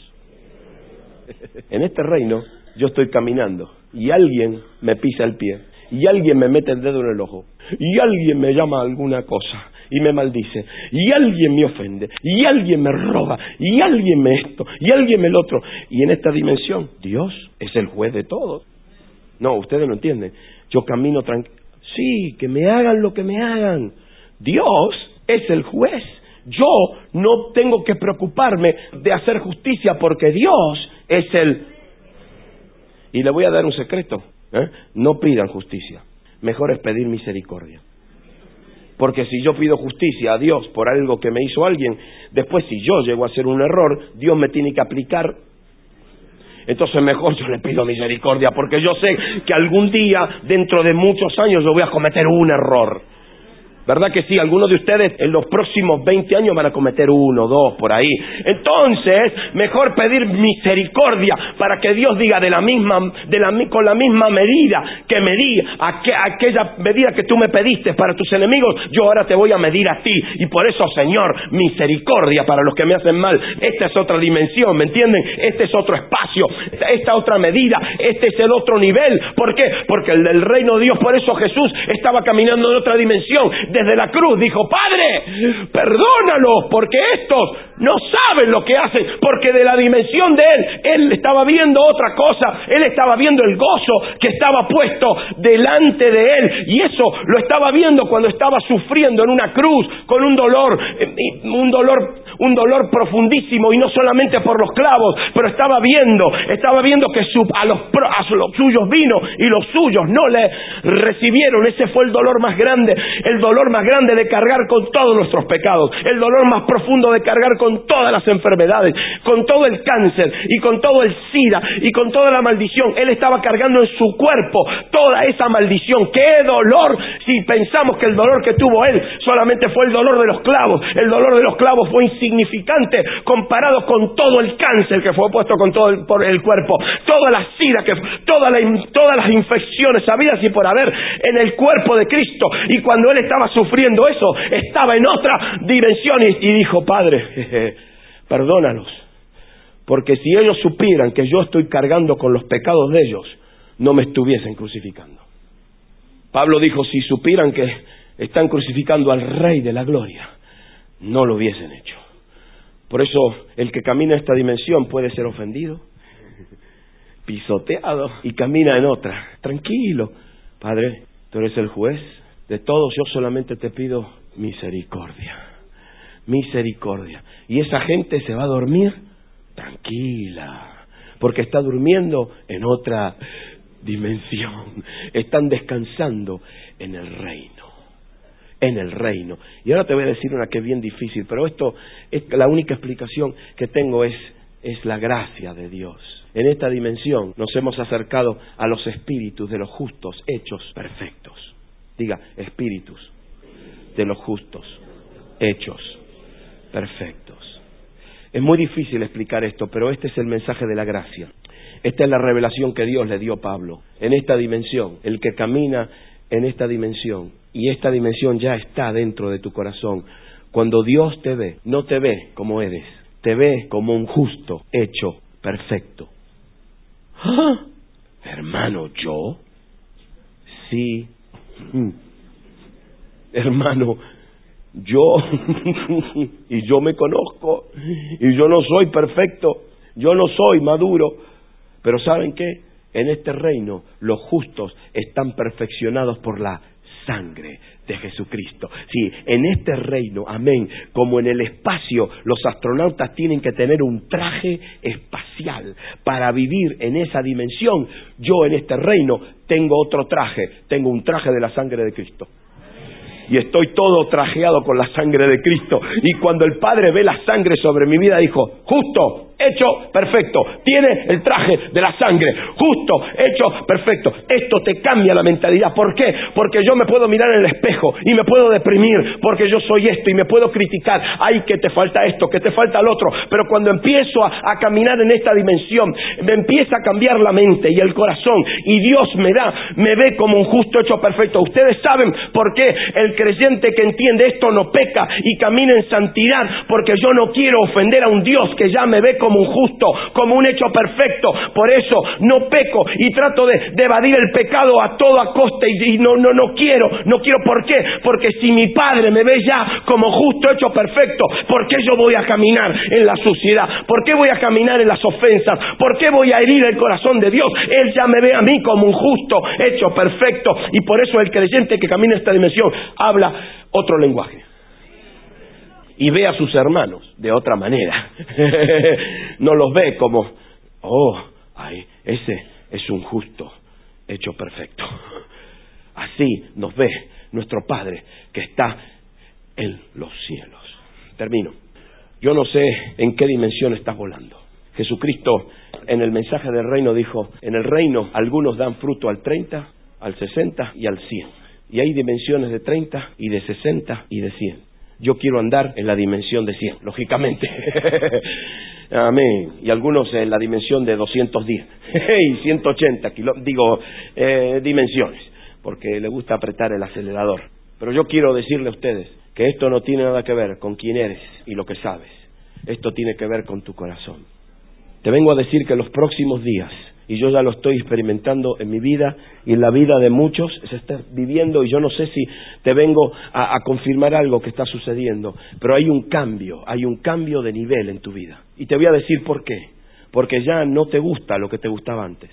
En este reino yo estoy caminando y alguien me pisa el pie y alguien me mete el dedo en el ojo y alguien me llama alguna cosa y me maldice y alguien me ofende y alguien me roba y alguien me esto y alguien me el otro. Y en esta dimensión Dios es el juez de todos. No, ustedes no entienden. Yo camino tranquilo. Sí, que me hagan lo que me hagan. Dios es el juez. Yo no tengo que preocuparme de hacer justicia porque Dios es el... Y le voy a dar un secreto, ¿eh? No pidan justicia, mejor es pedir misericordia. Porque si yo pido justicia a Dios por algo que me hizo alguien, después si yo llego a hacer un error, Dios me tiene que aplicar. Entonces mejor yo le pido misericordia porque yo sé que algún día, dentro de muchos años, yo voy a cometer un error. ¿Verdad que sí? Algunos de ustedes en los próximos veinte años van a cometer uno, dos, por ahí. Entonces, mejor pedir misericordia para que Dios diga de la misma, de la, con la misma medida que medí, aqu, aquella medida que tú me pediste para tus enemigos, yo ahora te voy a medir a ti. Y por eso, Señor, misericordia para los que me hacen mal. Esta es otra dimensión, ¿me entienden? Este es otro espacio, esta otra medida, este es el otro nivel. ¿Por qué? Porque el del reino de Dios, por eso Jesús estaba caminando en otra dimensión. Desde la cruz dijo: Padre, perdónalos porque estos no saben lo que hacen, porque de la dimensión de Él, Él estaba viendo otra cosa, Él estaba viendo el gozo que estaba puesto delante de Él, y eso lo estaba viendo cuando estaba sufriendo en una cruz, con un dolor, un dolor, un dolor profundísimo, y no solamente por los clavos, pero estaba viendo, estaba viendo que su, a, los, a los suyos vino, y los suyos no le recibieron. Ese fue el dolor más grande, el dolor más grande de cargar con todos nuestros pecados, el dolor más profundo de cargar con todas las enfermedades, con todo el cáncer y con todo el SIDA y con toda la maldición. Él estaba cargando en su cuerpo toda esa maldición. ¡Qué dolor! Si pensamos que el dolor que tuvo Él solamente fue el dolor de los clavos, el dolor de los clavos fue insignificante comparado con todo el cáncer que fue puesto con todo el, por el cuerpo, toda la SIDA, que, toda la, todas las infecciones habidas y por haber en el cuerpo de Cristo. Y cuando Él estaba sufriendo eso, estaba en otra dimensión y, y dijo: Padre, jeje, perdónalos, porque si ellos supieran que yo estoy cargando con los pecados de ellos, no me estuviesen crucificando. Pablo dijo: si supieran que están crucificando al Rey de la Gloria, no lo hubiesen hecho. Por eso el que camina en esta dimensión puede ser ofendido, pisoteado, y camina en otra. Tranquilo, Padre, tú eres el juez de todos, yo solamente te pido misericordia, misericordia. Y esa gente se va a dormir tranquila, porque está durmiendo en otra dimensión. Están descansando en el reino, en el reino. Y ahora te voy a decir una que es bien difícil, pero esto es la única explicación que tengo, es, es la gracia de Dios. En esta dimensión nos hemos acercado a los espíritus de los justos hechos perfectos. Diga, espíritus de los justos hechos perfectos. Es muy difícil explicar esto, pero este es el mensaje de la gracia. Esta es la revelación que Dios le dio a Pablo. En esta dimensión, el que camina en esta dimensión, y esta dimensión ya está dentro de tu corazón. Cuando Dios te ve, no te ve como eres, te ve como un justo hecho perfecto. ¡Ah! Hermano, ¿yo? Sí. Hermano, yo. Y yo me conozco. Y yo no soy perfecto. Yo no soy maduro. Pero ¿saben qué? En este reino los justos están perfeccionados por la sangre de Jesucristo. Sí, en este reino, amén, como en el espacio, los astronautas tienen que tener un traje espacial para vivir en esa dimensión. Yo en este reino tengo otro traje, tengo un traje de la sangre de Cristo. Y estoy todo trajeado con la sangre de Cristo. Y cuando el Padre ve la sangre sobre mi vida, dijo, justo, hecho, perfecto. Tiene el traje de la sangre. Justo, hecho, perfecto. Esto te cambia la mentalidad. ¿Por qué? Porque yo me puedo mirar en el espejo y me puedo deprimir porque yo soy esto y me puedo criticar. Ay, que te falta esto, que te falta el otro. Pero cuando empiezo a, a caminar en esta dimensión, me empieza a cambiar la mente y el corazón. Y Dios me da, me ve como un justo hecho perfecto. Ustedes saben por qué el creyente que entiende esto no peca y camina en santidad, porque yo no quiero ofender a un Dios que ya me ve como un justo, como un hecho perfecto. Por eso no peco y trato de, de evadir el pecado a toda costa y, y no, no, no quiero, no quiero. ¿Por qué? Porque si mi Padre me ve ya como justo hecho perfecto, ¿por qué yo voy a caminar en la suciedad? ¿Por qué voy a caminar en las ofensas? ¿Por qué voy a herir el corazón de Dios? Él ya me ve a mí como un justo hecho perfecto, y por eso el creyente que camina en esta dimensión habla otro lenguaje y ve a sus hermanos de otra manera. No los ve como, oh, ay, ese es un justo hecho perfecto. Así nos ve nuestro Padre que está en los cielos. Termino. Yo no sé en qué dimensión estás volando. Jesucristo en el mensaje del reino dijo, en el reino algunos dan fruto al treinta, al sesenta y al cien. Y hay dimensiones de treinta y de sesenta y de cien. Yo quiero andar en la dimensión de cien, lógicamente. Amén. Y algunos en la dimensión de doscientos diez y ciento ochenta, kilo, digo, eh, dimensiones, porque le gusta apretar el acelerador. Pero yo quiero decirle a ustedes que esto no tiene nada que ver con quién eres y lo que sabes. Esto tiene que ver con tu corazón. Te vengo a decir que los próximos días, y yo ya lo estoy experimentando en mi vida y en la vida de muchos, se está viviendo, y yo no sé si te vengo a, a confirmar algo que está sucediendo, pero hay un cambio, hay un cambio de nivel en tu vida. Y te voy a decir por qué. Porque ya no te gusta lo que te gustaba antes.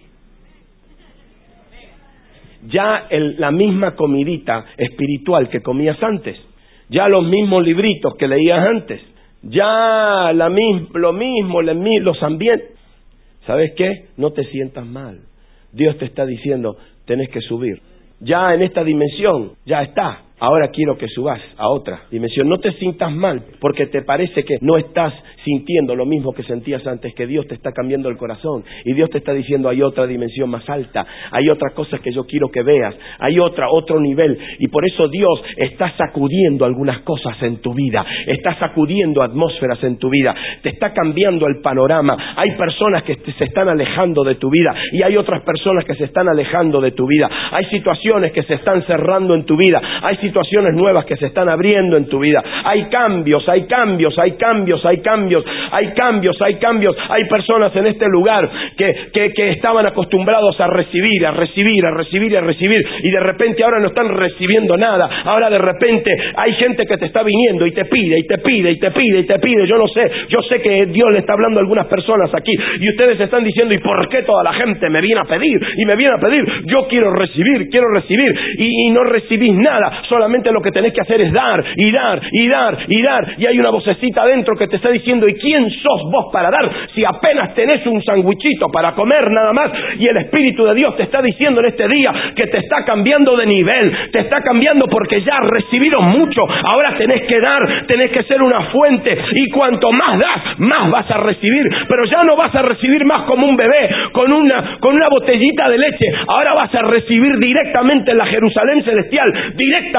Ya el, la misma comidita espiritual que comías antes, ya los mismos libritos que leías antes, ya la, lo mismo, los ambientes. ¿Sabes qué? No te sientas mal. Dios te está diciendo, tenés que subir. Ya en esta dimensión, ya está. Ahora quiero que subas a otra dimensión. No te sientas mal, porque te parece que no estás sintiendo lo mismo que sentías antes, que Dios te está cambiando el corazón. Y Dios te está diciendo, hay otra dimensión más alta, hay otras cosas que yo quiero que veas, hay otra, otro nivel. Y por eso Dios está sacudiendo algunas cosas en tu vida, está sacudiendo atmósferas en tu vida, te está cambiando el panorama. Hay personas que se están alejando de tu vida y hay otras personas que se están alejando de tu vida. Hay situaciones que se están cerrando en tu vida, hay situaciones situaciones nuevas que se están abriendo en tu vida. Hay cambios, hay cambios, hay cambios, hay cambios, hay cambios, hay cambios. Hay personas en este lugar que, que, que estaban acostumbrados a recibir, a recibir, a recibir, a recibir, y de repente ahora no están recibiendo nada. Ahora de repente hay gente que te está viniendo y te pide, y te pide, y te pide, y te pide. Yo no sé, yo sé que Dios le está hablando a algunas personas aquí, y ustedes están diciendo, ¿y por qué toda la gente me viene a pedir? Y me viene a pedir, yo quiero recibir, quiero recibir, y, y no recibís nada. Solamente lo que tenés que hacer es dar, y dar, y dar, y dar. Y hay una vocecita adentro que te está diciendo, ¿y quién sos vos para dar? Si apenas tenés un sandwichito para comer nada más. Y el Espíritu de Dios te está diciendo en este día que te está cambiando de nivel, te está cambiando porque ya has recibido mucho. Ahora tenés que dar, tenés que ser una fuente, y cuanto más das, más vas a recibir. Pero ya no vas a recibir más como un bebé, con una, con una botellita de leche. Ahora vas a recibir directamente en la Jerusalén celestial, directamente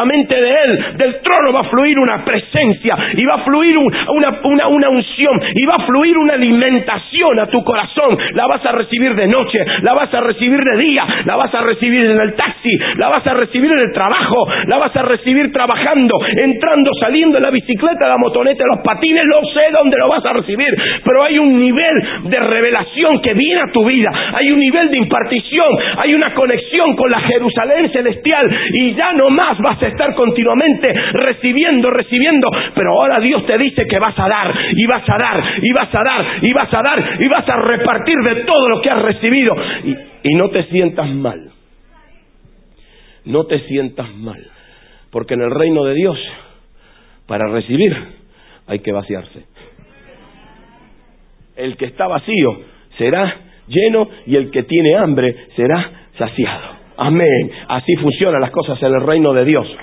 directamente de Él, del trono, va a fluir una presencia y va a fluir un, una, una, una unción y va a fluir una alimentación a tu corazón. La vas a recibir de noche, la vas a recibir de día, la vas a recibir en el taxi, la vas a recibir en el trabajo, la vas a recibir trabajando, entrando, saliendo en la bicicleta, la motoneta, los patines, no sé dónde lo vas a recibir, pero hay un nivel de revelación que viene a tu vida, hay un nivel de impartición, hay una conexión con la Jerusalén celestial y ya no más vas a estar continuamente recibiendo, recibiendo, pero ahora Dios te dice que vas a dar, y vas a dar, y vas a dar, y vas a dar, y vas a repartir de todo lo que has recibido. Y, y no te sientas mal, no te sientas mal, porque en el reino de Dios, para recibir, hay que vaciarse. El que está vacío será lleno y el que tiene hambre será saciado. Amén. Así funcionan las cosas en el reino de Dios.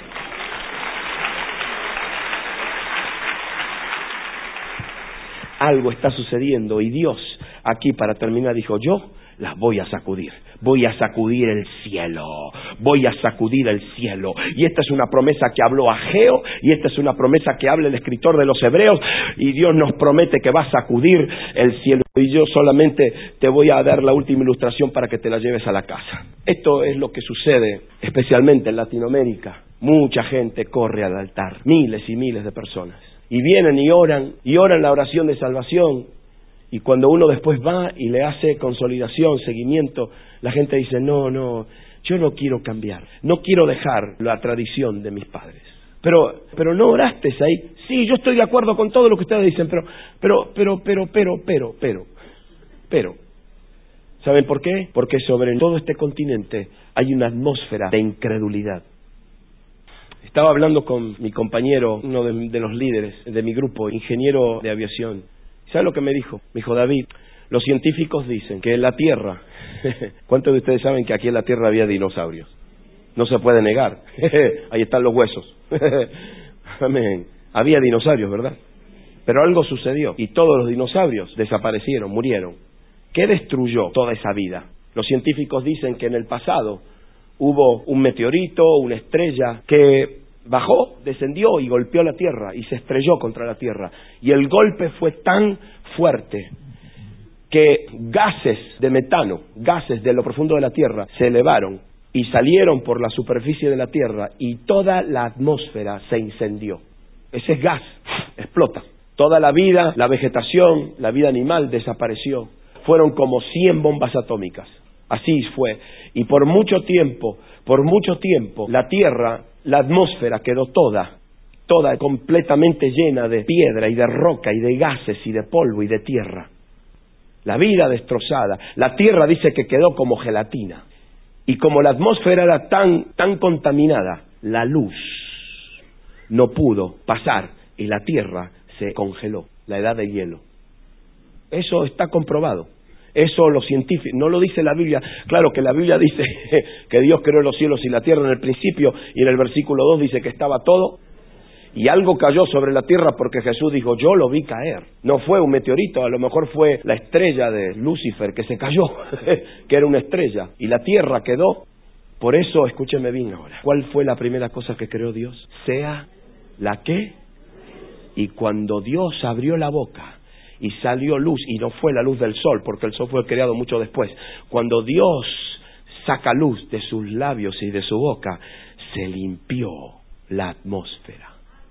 Algo está sucediendo y Dios, aquí para terminar, dijo: yo las voy a sacudir, voy a sacudir el cielo, voy a sacudir el cielo. Y esta es una promesa que habló Ageo, y esta es una promesa que habla el escritor de los Hebreos, y Dios nos promete que va a sacudir el cielo. Y yo solamente te voy a dar la última ilustración para que te la lleves a la casa. Esto es lo que sucede especialmente en Latinoamérica. Mucha gente corre al altar, miles y miles de personas, y vienen y oran, y oran la oración de salvación. Y cuando uno después va y le hace consolidación, seguimiento, la gente dice: no, no, yo no quiero cambiar, no quiero dejar la tradición de mis padres. Pero, pero no oraste ahí. Sí, yo estoy de acuerdo con todo lo que ustedes dicen, pero, pero, pero, pero, pero, pero, pero, pero. ¿Saben por qué? Porque sobre todo este continente hay una atmósfera de incredulidad. Estaba hablando con mi compañero, uno de, de los líderes de mi grupo, ingeniero de aviación. ¿Sabe lo que me dijo? Me dijo: David, los científicos dicen que en la Tierra, ¿cuántos de ustedes saben que aquí en la Tierra había dinosaurios? No se puede negar. Ahí están los huesos. Amén. Había dinosaurios, ¿verdad? Pero algo sucedió y todos los dinosaurios desaparecieron, murieron. ¿Qué destruyó toda esa vida? Los científicos dicen que en el pasado hubo un meteorito, una estrella que bajó, descendió y golpeó la Tierra y se estrelló contra la Tierra. Y el golpe fue tan fuerte que gases de metano, gases de lo profundo de la Tierra, se elevaron y salieron por la superficie de la Tierra y toda la atmósfera se incendió. Ese gas explota. Toda la vida, la vegetación, la vida animal desapareció. Fueron como cien bombas atómicas. Así fue. Y por mucho tiempo, por mucho tiempo, la Tierra, la atmósfera quedó toda, toda completamente llena de piedra y de roca y de gases y de polvo y de tierra. La vida destrozada. La Tierra dice que quedó como gelatina. Y como la atmósfera era tan, tan contaminada, la luz no pudo pasar y la Tierra se congeló, la edad de hielo. Eso está comprobado. Eso los científicos, no lo dice la Biblia. Claro que la Biblia dice que Dios creó los cielos y la tierra en el principio, y en el versículo dos dice que estaba todo, y algo cayó sobre la tierra porque Jesús dijo: yo lo vi caer. No fue un meteorito, a lo mejor fue la estrella de Lucifer que se cayó, que era una estrella, y la tierra quedó. Por eso, escúcheme bien ahora, ¿cuál fue la primera cosa que creó Dios? Sea la que. Y cuando Dios abrió la boca y salió luz, y no fue la luz del sol, porque el sol fue creado mucho después, cuando Dios saca luz de sus labios y de su boca, se limpió la atmósfera.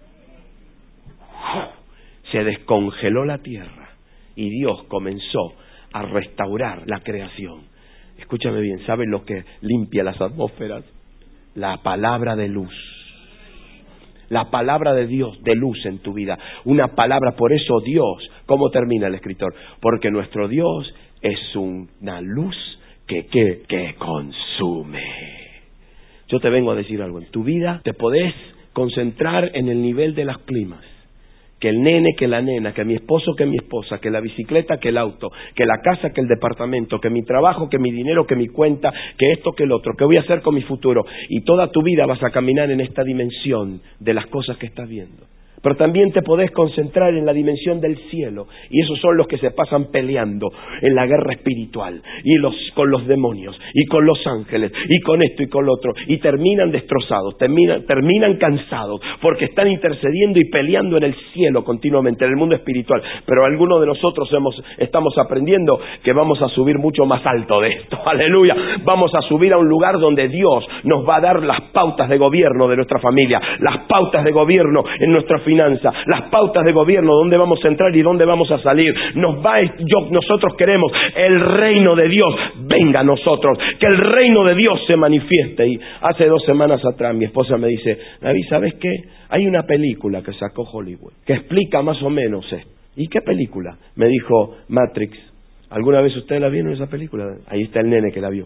Se descongeló la tierra y Dios comenzó a restaurar la creación. Escúchame bien, ¿saben lo que limpia las atmósferas? La palabra de luz. La palabra de Dios, de luz en tu vida. Una palabra, por eso Dios, ¿cómo termina el escritor? Porque nuestro Dios es una luz que, que, que consume. Yo te vengo a decir algo. En tu vida te podés concentrar en el nivel de las climas. Que el nene, que la nena, que mi esposo, que mi esposa, que la bicicleta, que el auto, que la casa, que el departamento, que mi trabajo, que mi dinero, que mi cuenta, que esto, que el otro, que voy a hacer con mi futuro. Y toda tu vida vas a caminar en esta dimensión de las cosas que estás viendo. pero también te podés concentrar en la dimensión del cielo, y esos son los que se pasan peleando en la guerra espiritual, y los, con los demonios, y con los ángeles, y con esto y con lo otro, y terminan destrozados, terminan, terminan cansados, porque están intercediendo y peleando en el cielo continuamente, en el mundo espiritual. Pero algunos de nosotros hemos, estamos aprendiendo que vamos a subir mucho más alto de esto, aleluya, vamos a subir a un lugar donde Dios nos va a dar las pautas de gobierno de nuestra familia, las pautas de gobierno en nuestra finanza, las pautas de gobierno, dónde vamos a entrar y dónde vamos a salir. Nos va, yo, nosotros queremos el reino de Dios venga a nosotros, que el reino de Dios se manifieste. Y hace dos semanas atrás mi esposa me dice: David, ¿sabes qué? Hay una película que sacó Hollywood que explica más o menos esto. ¿Y qué película? Me dijo Matrix. ¿Alguna vez ustedes la vieron esa película? Ahí está el nene que la vio.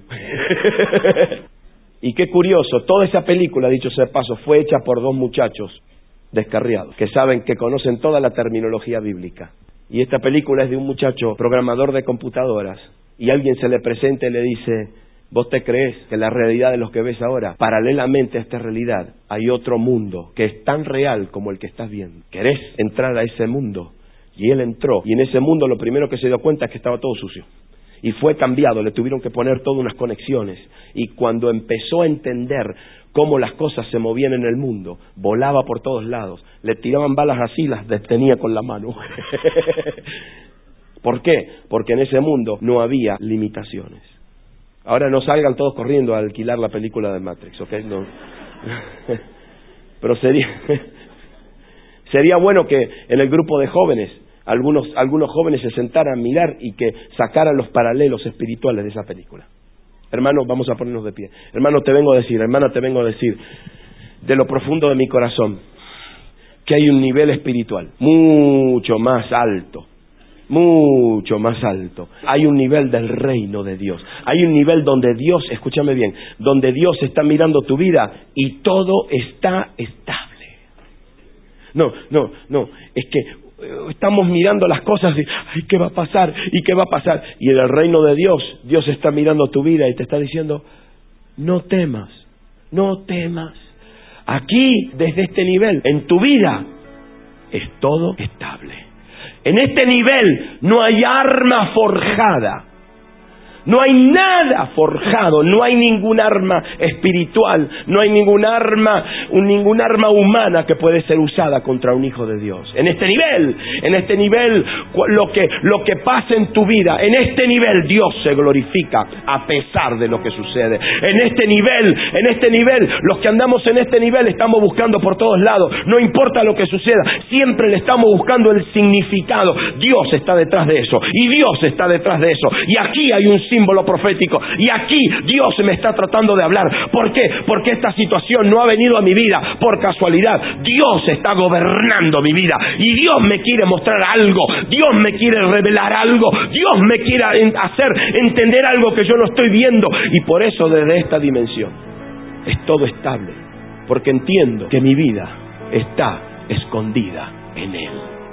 Y qué curioso, toda esa película, dicho sea de paso, fue hecha por dos muchachos descarriados, que saben, que conocen toda la terminología bíblica. Y esta película es de un muchacho programador de computadoras, y alguien se le presenta y le dice: ¿vos te crees que la realidad de los que ves ahora, paralelamente a esta realidad, hay otro mundo que es tan real como el que estás viendo? ¿Querés entrar a ese mundo? Y él entró, y en ese mundo lo primero que se dio cuenta es que estaba todo sucio. Y fue cambiado, le tuvieron que poner todas unas conexiones. Y cuando empezó a entender cómo las cosas se movían en el mundo, volaba por todos lados, le tiraban balas así, las detenía con la mano. ¿Por qué? Porque en ese mundo no había limitaciones. Ahora no salgan todos corriendo a alquilar la película de Matrix, ¿ok? No. Pero sería, sería bueno que en el grupo de jóvenes Algunos, algunos jóvenes se sentaran a mirar y que sacaran los paralelos espirituales de esa película. Hermanos, vamos a ponernos de pie. Hermano, te vengo a decir, hermana, te vengo a decir, de lo profundo de mi corazón, que hay un nivel espiritual mucho más alto, mucho más alto. Hay un nivel del reino de Dios. Hay un nivel donde Dios, escúchame bien, donde Dios está mirando tu vida y todo está estable. No, no, no, es que estamos mirando las cosas y, ay, ¿qué va a pasar? ¿Y qué va a pasar? Y en el reino de Dios, Dios está mirando tu vida y te está diciendo: no temas, no temas. Aquí, desde este nivel, en tu vida, es todo estable. En este nivel no hay arma forjada. No hay nada forjado, no hay ningún arma espiritual, no hay ningún arma, un, ningún arma humana que puede ser usada contra un hijo de Dios. En este nivel, en este nivel, lo que, lo que pasa en tu vida, en este nivel Dios se glorifica a pesar de lo que sucede. En este nivel, en este nivel, los que andamos en este nivel estamos buscando por todos lados, no importa lo que suceda, siempre le estamos buscando el significado. Dios está detrás de eso, y Dios está detrás de eso, y aquí hay un símbolo profético, y aquí Dios me está tratando de hablar. ¿Por qué? Porque esta situación no ha venido a mi vida por casualidad. Dios está gobernando mi vida, y Dios me quiere mostrar algo, Dios me quiere revelar algo, Dios me quiere hacer entender algo que yo no estoy viendo, y por eso desde esta dimensión es todo estable, porque entiendo que mi vida está escondida en Él.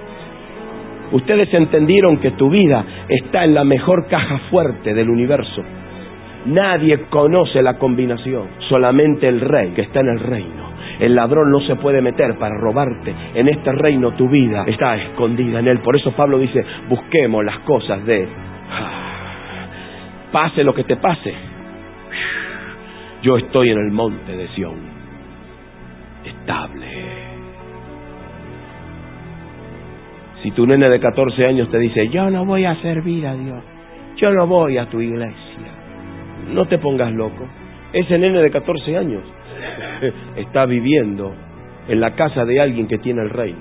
Ustedes entendieron que tu vida está en la mejor caja fuerte del universo. Nadie conoce la combinación, solamente el rey que está en el reino. El ladrón no se puede meter para robarte. En este reino tu vida está escondida en Él. Por eso Pablo dice: busquemos las cosas de Él. Pase lo que te pase, yo estoy en el monte de Sión, estable. Si tu nene de catorce años te dice: yo no voy a servir a Dios, yo no voy a tu iglesia, no te pongas loco. Ese nene de catorce años está viviendo en la casa de alguien que tiene el reino.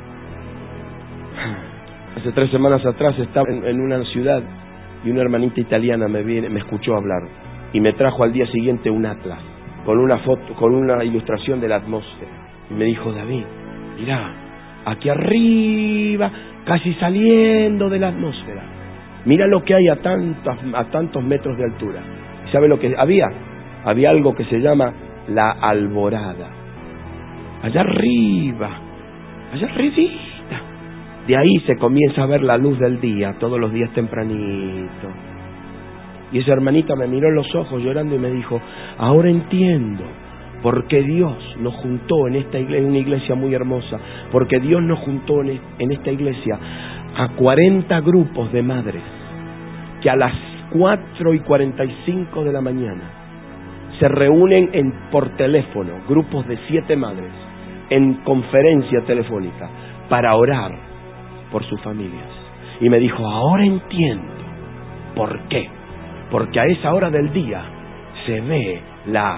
Hace tres semanas atrás estaba en, en una ciudad y una hermanita italiana me, viene, me escuchó hablar y me trajo al día siguiente un atlas con una foto, con una ilustración de la atmósfera, y me dijo: David, mirá, aquí arriba, casi saliendo de la atmósfera, mira lo que hay a tantos, a tantos metros de altura. ¿Sabe lo que había? Había algo que se llama la alborada. Allá arriba, allá arribita. De ahí se comienza a ver la luz del día, todos los días tempranito. Y esa hermanita me miró en los ojos llorando y me dijo: ahora entiendo Porque Dios nos juntó en esta iglesia, una iglesia muy hermosa, porque Dios nos juntó en esta iglesia a cuarenta grupos de madres que a las cuatro y cuarenta y cinco de la mañana se reúnen en, por teléfono, grupos de siete madres, en conferencia telefónica, para orar por sus familias. Y me dijo, ahora entiendo por qué. Porque a esa hora del día se ve la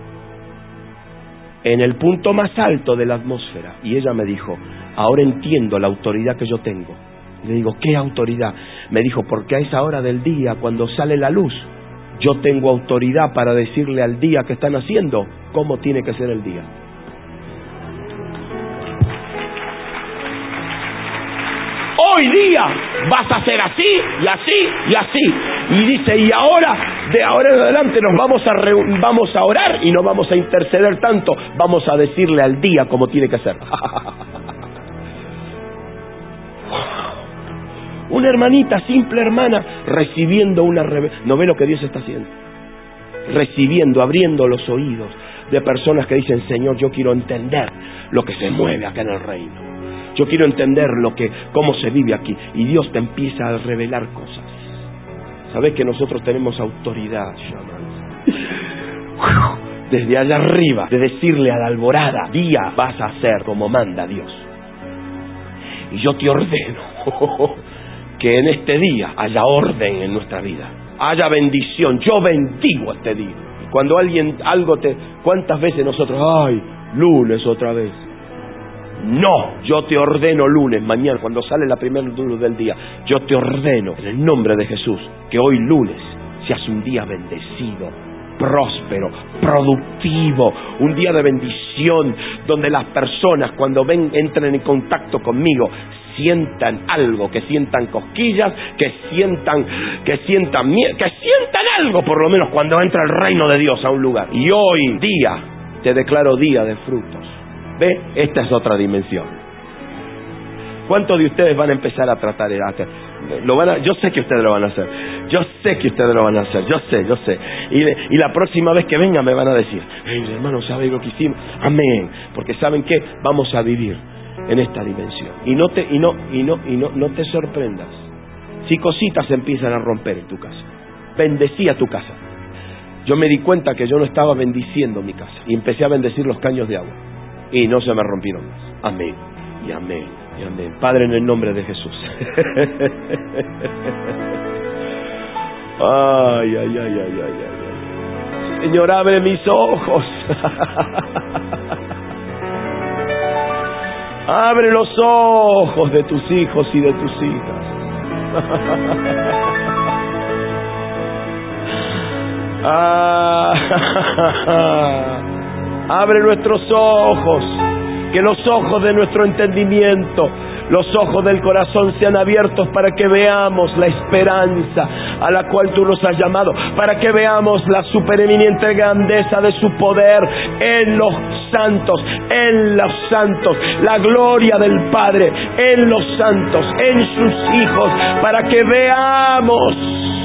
en el punto más alto de la atmósfera. Y ella me dijo, ahora entiendo la autoridad que yo tengo. Le digo, ¿qué autoridad? Me dijo, porque a esa hora del día, cuando sale la luz, yo tengo autoridad para decirle al día que están haciendo cómo tiene que ser el día. Hoy día vas a hacer así y así y así. Y dice, y ahora, de ahora en adelante nos vamos a re, vamos a orar y no vamos a interceder tanto, vamos a decirle al día cómo tiene que ser. Una hermanita, simple hermana, recibiendo una revelación. ¿No ve lo que Dios está haciendo? Recibiendo, abriendo los oídos de personas que dicen, Señor, yo quiero entender lo que se mueve acá en el reino. Yo quiero entender lo que, cómo se vive aquí. Y Dios te empieza a revelar cosas. ¿Sabes que nosotros tenemos autoridad, desde allá arriba, de decirle a la alborada, día vas a hacer como manda Dios? Y yo te ordeno que en este día haya orden en nuestra vida, haya bendición. Yo bendigo este día. Y cuando alguien, algo te... ¿Cuántas veces nosotros, ay, lunes otra vez? No, yo te ordeno lunes, mañana, cuando sale la primera luz del día, yo te ordeno, en el nombre de Jesús, que hoy lunes seas un día bendecido, próspero, productivo, un día de bendición, donde las personas cuando ven, entren en contacto conmigo, sientan algo, que sientan cosquillas, que sientan, que sientan miedo, que sientan algo por lo menos cuando entra el reino de Dios a un lugar. Y hoy día, te declaro día de frutos. ¿Ve? Esta es otra dimensión. ¿Cuántos de ustedes van a empezar a tratar el hacer? Lo van a, yo sé que ustedes lo van a hacer. Yo sé que ustedes lo van a hacer. Yo sé, yo sé. Y, y la próxima vez que venga me van a decir, hey, hermano, ¿sabe lo que hicimos? Amén. Porque ¿saben qué? Vamos a vivir en esta dimensión. Y no te, y no, y no, y no, no te sorprendas si cositas empiezan a romper en tu casa. Bendecía tu casa. Yo me di cuenta que yo no estaba bendiciendo mi casa. Y empecé a bendecir los caños de agua. Y no se me rompieron más. Amén. Y amén. Y amén. Padre, en el nombre de Jesús. Ay, ay, ay, ay, ay, ay. Señor, abre mis ojos. Abre los ojos de tus hijos y de tus hijas. Ah, abre nuestros ojos, que los ojos de nuestro entendimiento, los ojos del corazón sean abiertos para que veamos la esperanza a la cual tú nos has llamado, para que veamos la supereminente grandeza de su poder en los santos, en los santos, la gloria del Padre en los santos, en sus hijos, para que veamos.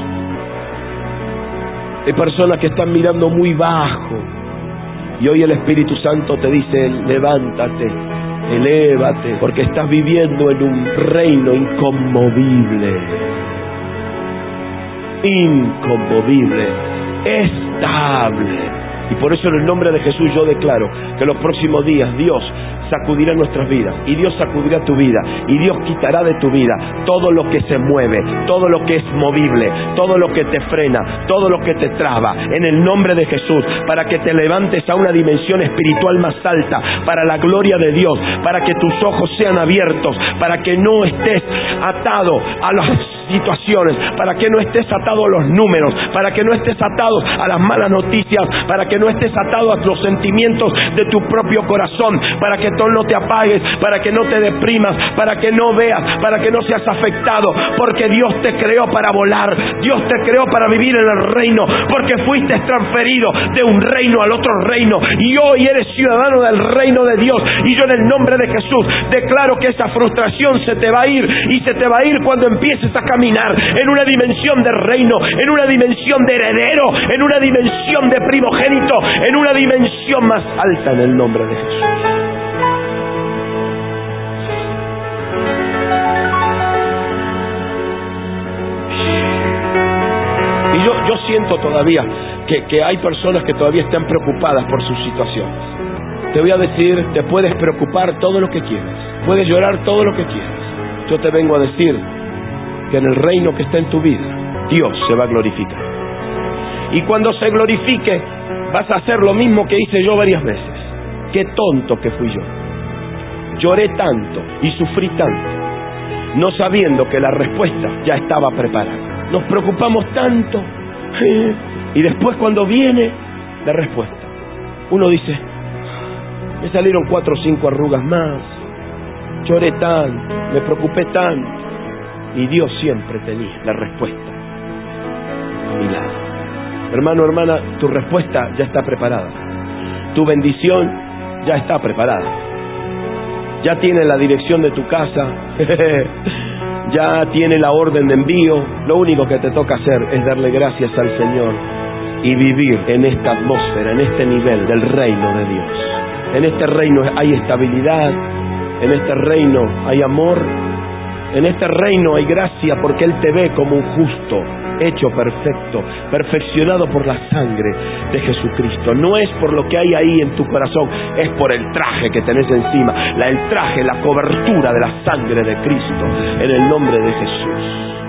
Hay personas que están mirando muy bajo y hoy el Espíritu Santo te dice, levántate, elévate, porque estás viviendo en un reino inconmovible, inconmovible, estable. Y por eso en el nombre de Jesús yo declaro que los próximos días Dios sacudirá nuestras vidas, y Dios sacudirá tu vida, y Dios quitará de tu vida todo lo que se mueve, todo lo que es movible, todo lo que te frena, todo lo que te traba, en el nombre de Jesús, para que te levantes a una dimensión espiritual más alta, para la gloria de Dios, para que tus ojos sean abiertos, para que no estés atado a las situaciones, para que no estés atado a los números, para que no estés atado a las malas noticias, para que no estés atado a los sentimientos de tu propio corazón, para que tú no te apagues, para que no te deprimas, para que no veas, para que no seas afectado, porque Dios te creó para volar, Dios te creó para vivir en el reino, porque fuiste transferido de un reino al otro reino, y hoy eres ciudadano del reino de Dios. Y yo en el nombre de Jesús declaro que esa frustración se te va a ir, y se te va a ir cuando empieces a caminar caminar en una dimensión de reino, en una dimensión de heredero, en una dimensión de primogénito, en una dimensión más alta en el nombre de Jesús. Y yo, yo siento todavía que, que hay personas que todavía están preocupadas por sus situaciones. Te voy a decir, te puedes preocupar todo lo que quieras, puedes llorar todo lo que quieras. Yo te vengo a decir que en el reino que está en tu vida, Dios se va a glorificar. Y cuando se glorifique, vas a hacer lo mismo que hice yo varias veces. Qué tonto que fui yo. Lloré tanto y sufrí tanto, no sabiendo que la respuesta ya estaba preparada. Nos preocupamos tanto y después cuando viene la respuesta, uno dice, me salieron cuatro o cinco arrugas más, lloré tanto, me preocupé tanto, y Dios siempre tenía la respuesta a mi lado. Hermano, hermana, tu respuesta ya está preparada, tu bendición ya está preparada, ya tiene la dirección de tu casa, ya tiene la orden de envío. Lo único que te toca hacer es darle gracias al Señor y vivir en esta atmósfera, en este nivel del reino de Dios. En este reino hay estabilidad, en este reino hay amor, en este reino hay gracia, porque Él te ve como un justo, hecho perfecto, perfeccionado por la sangre de Jesucristo. No es por lo que hay ahí en tu corazón, es por el traje que tenés encima, la, el traje, la cobertura de la sangre de Cristo, en el nombre de Jesús.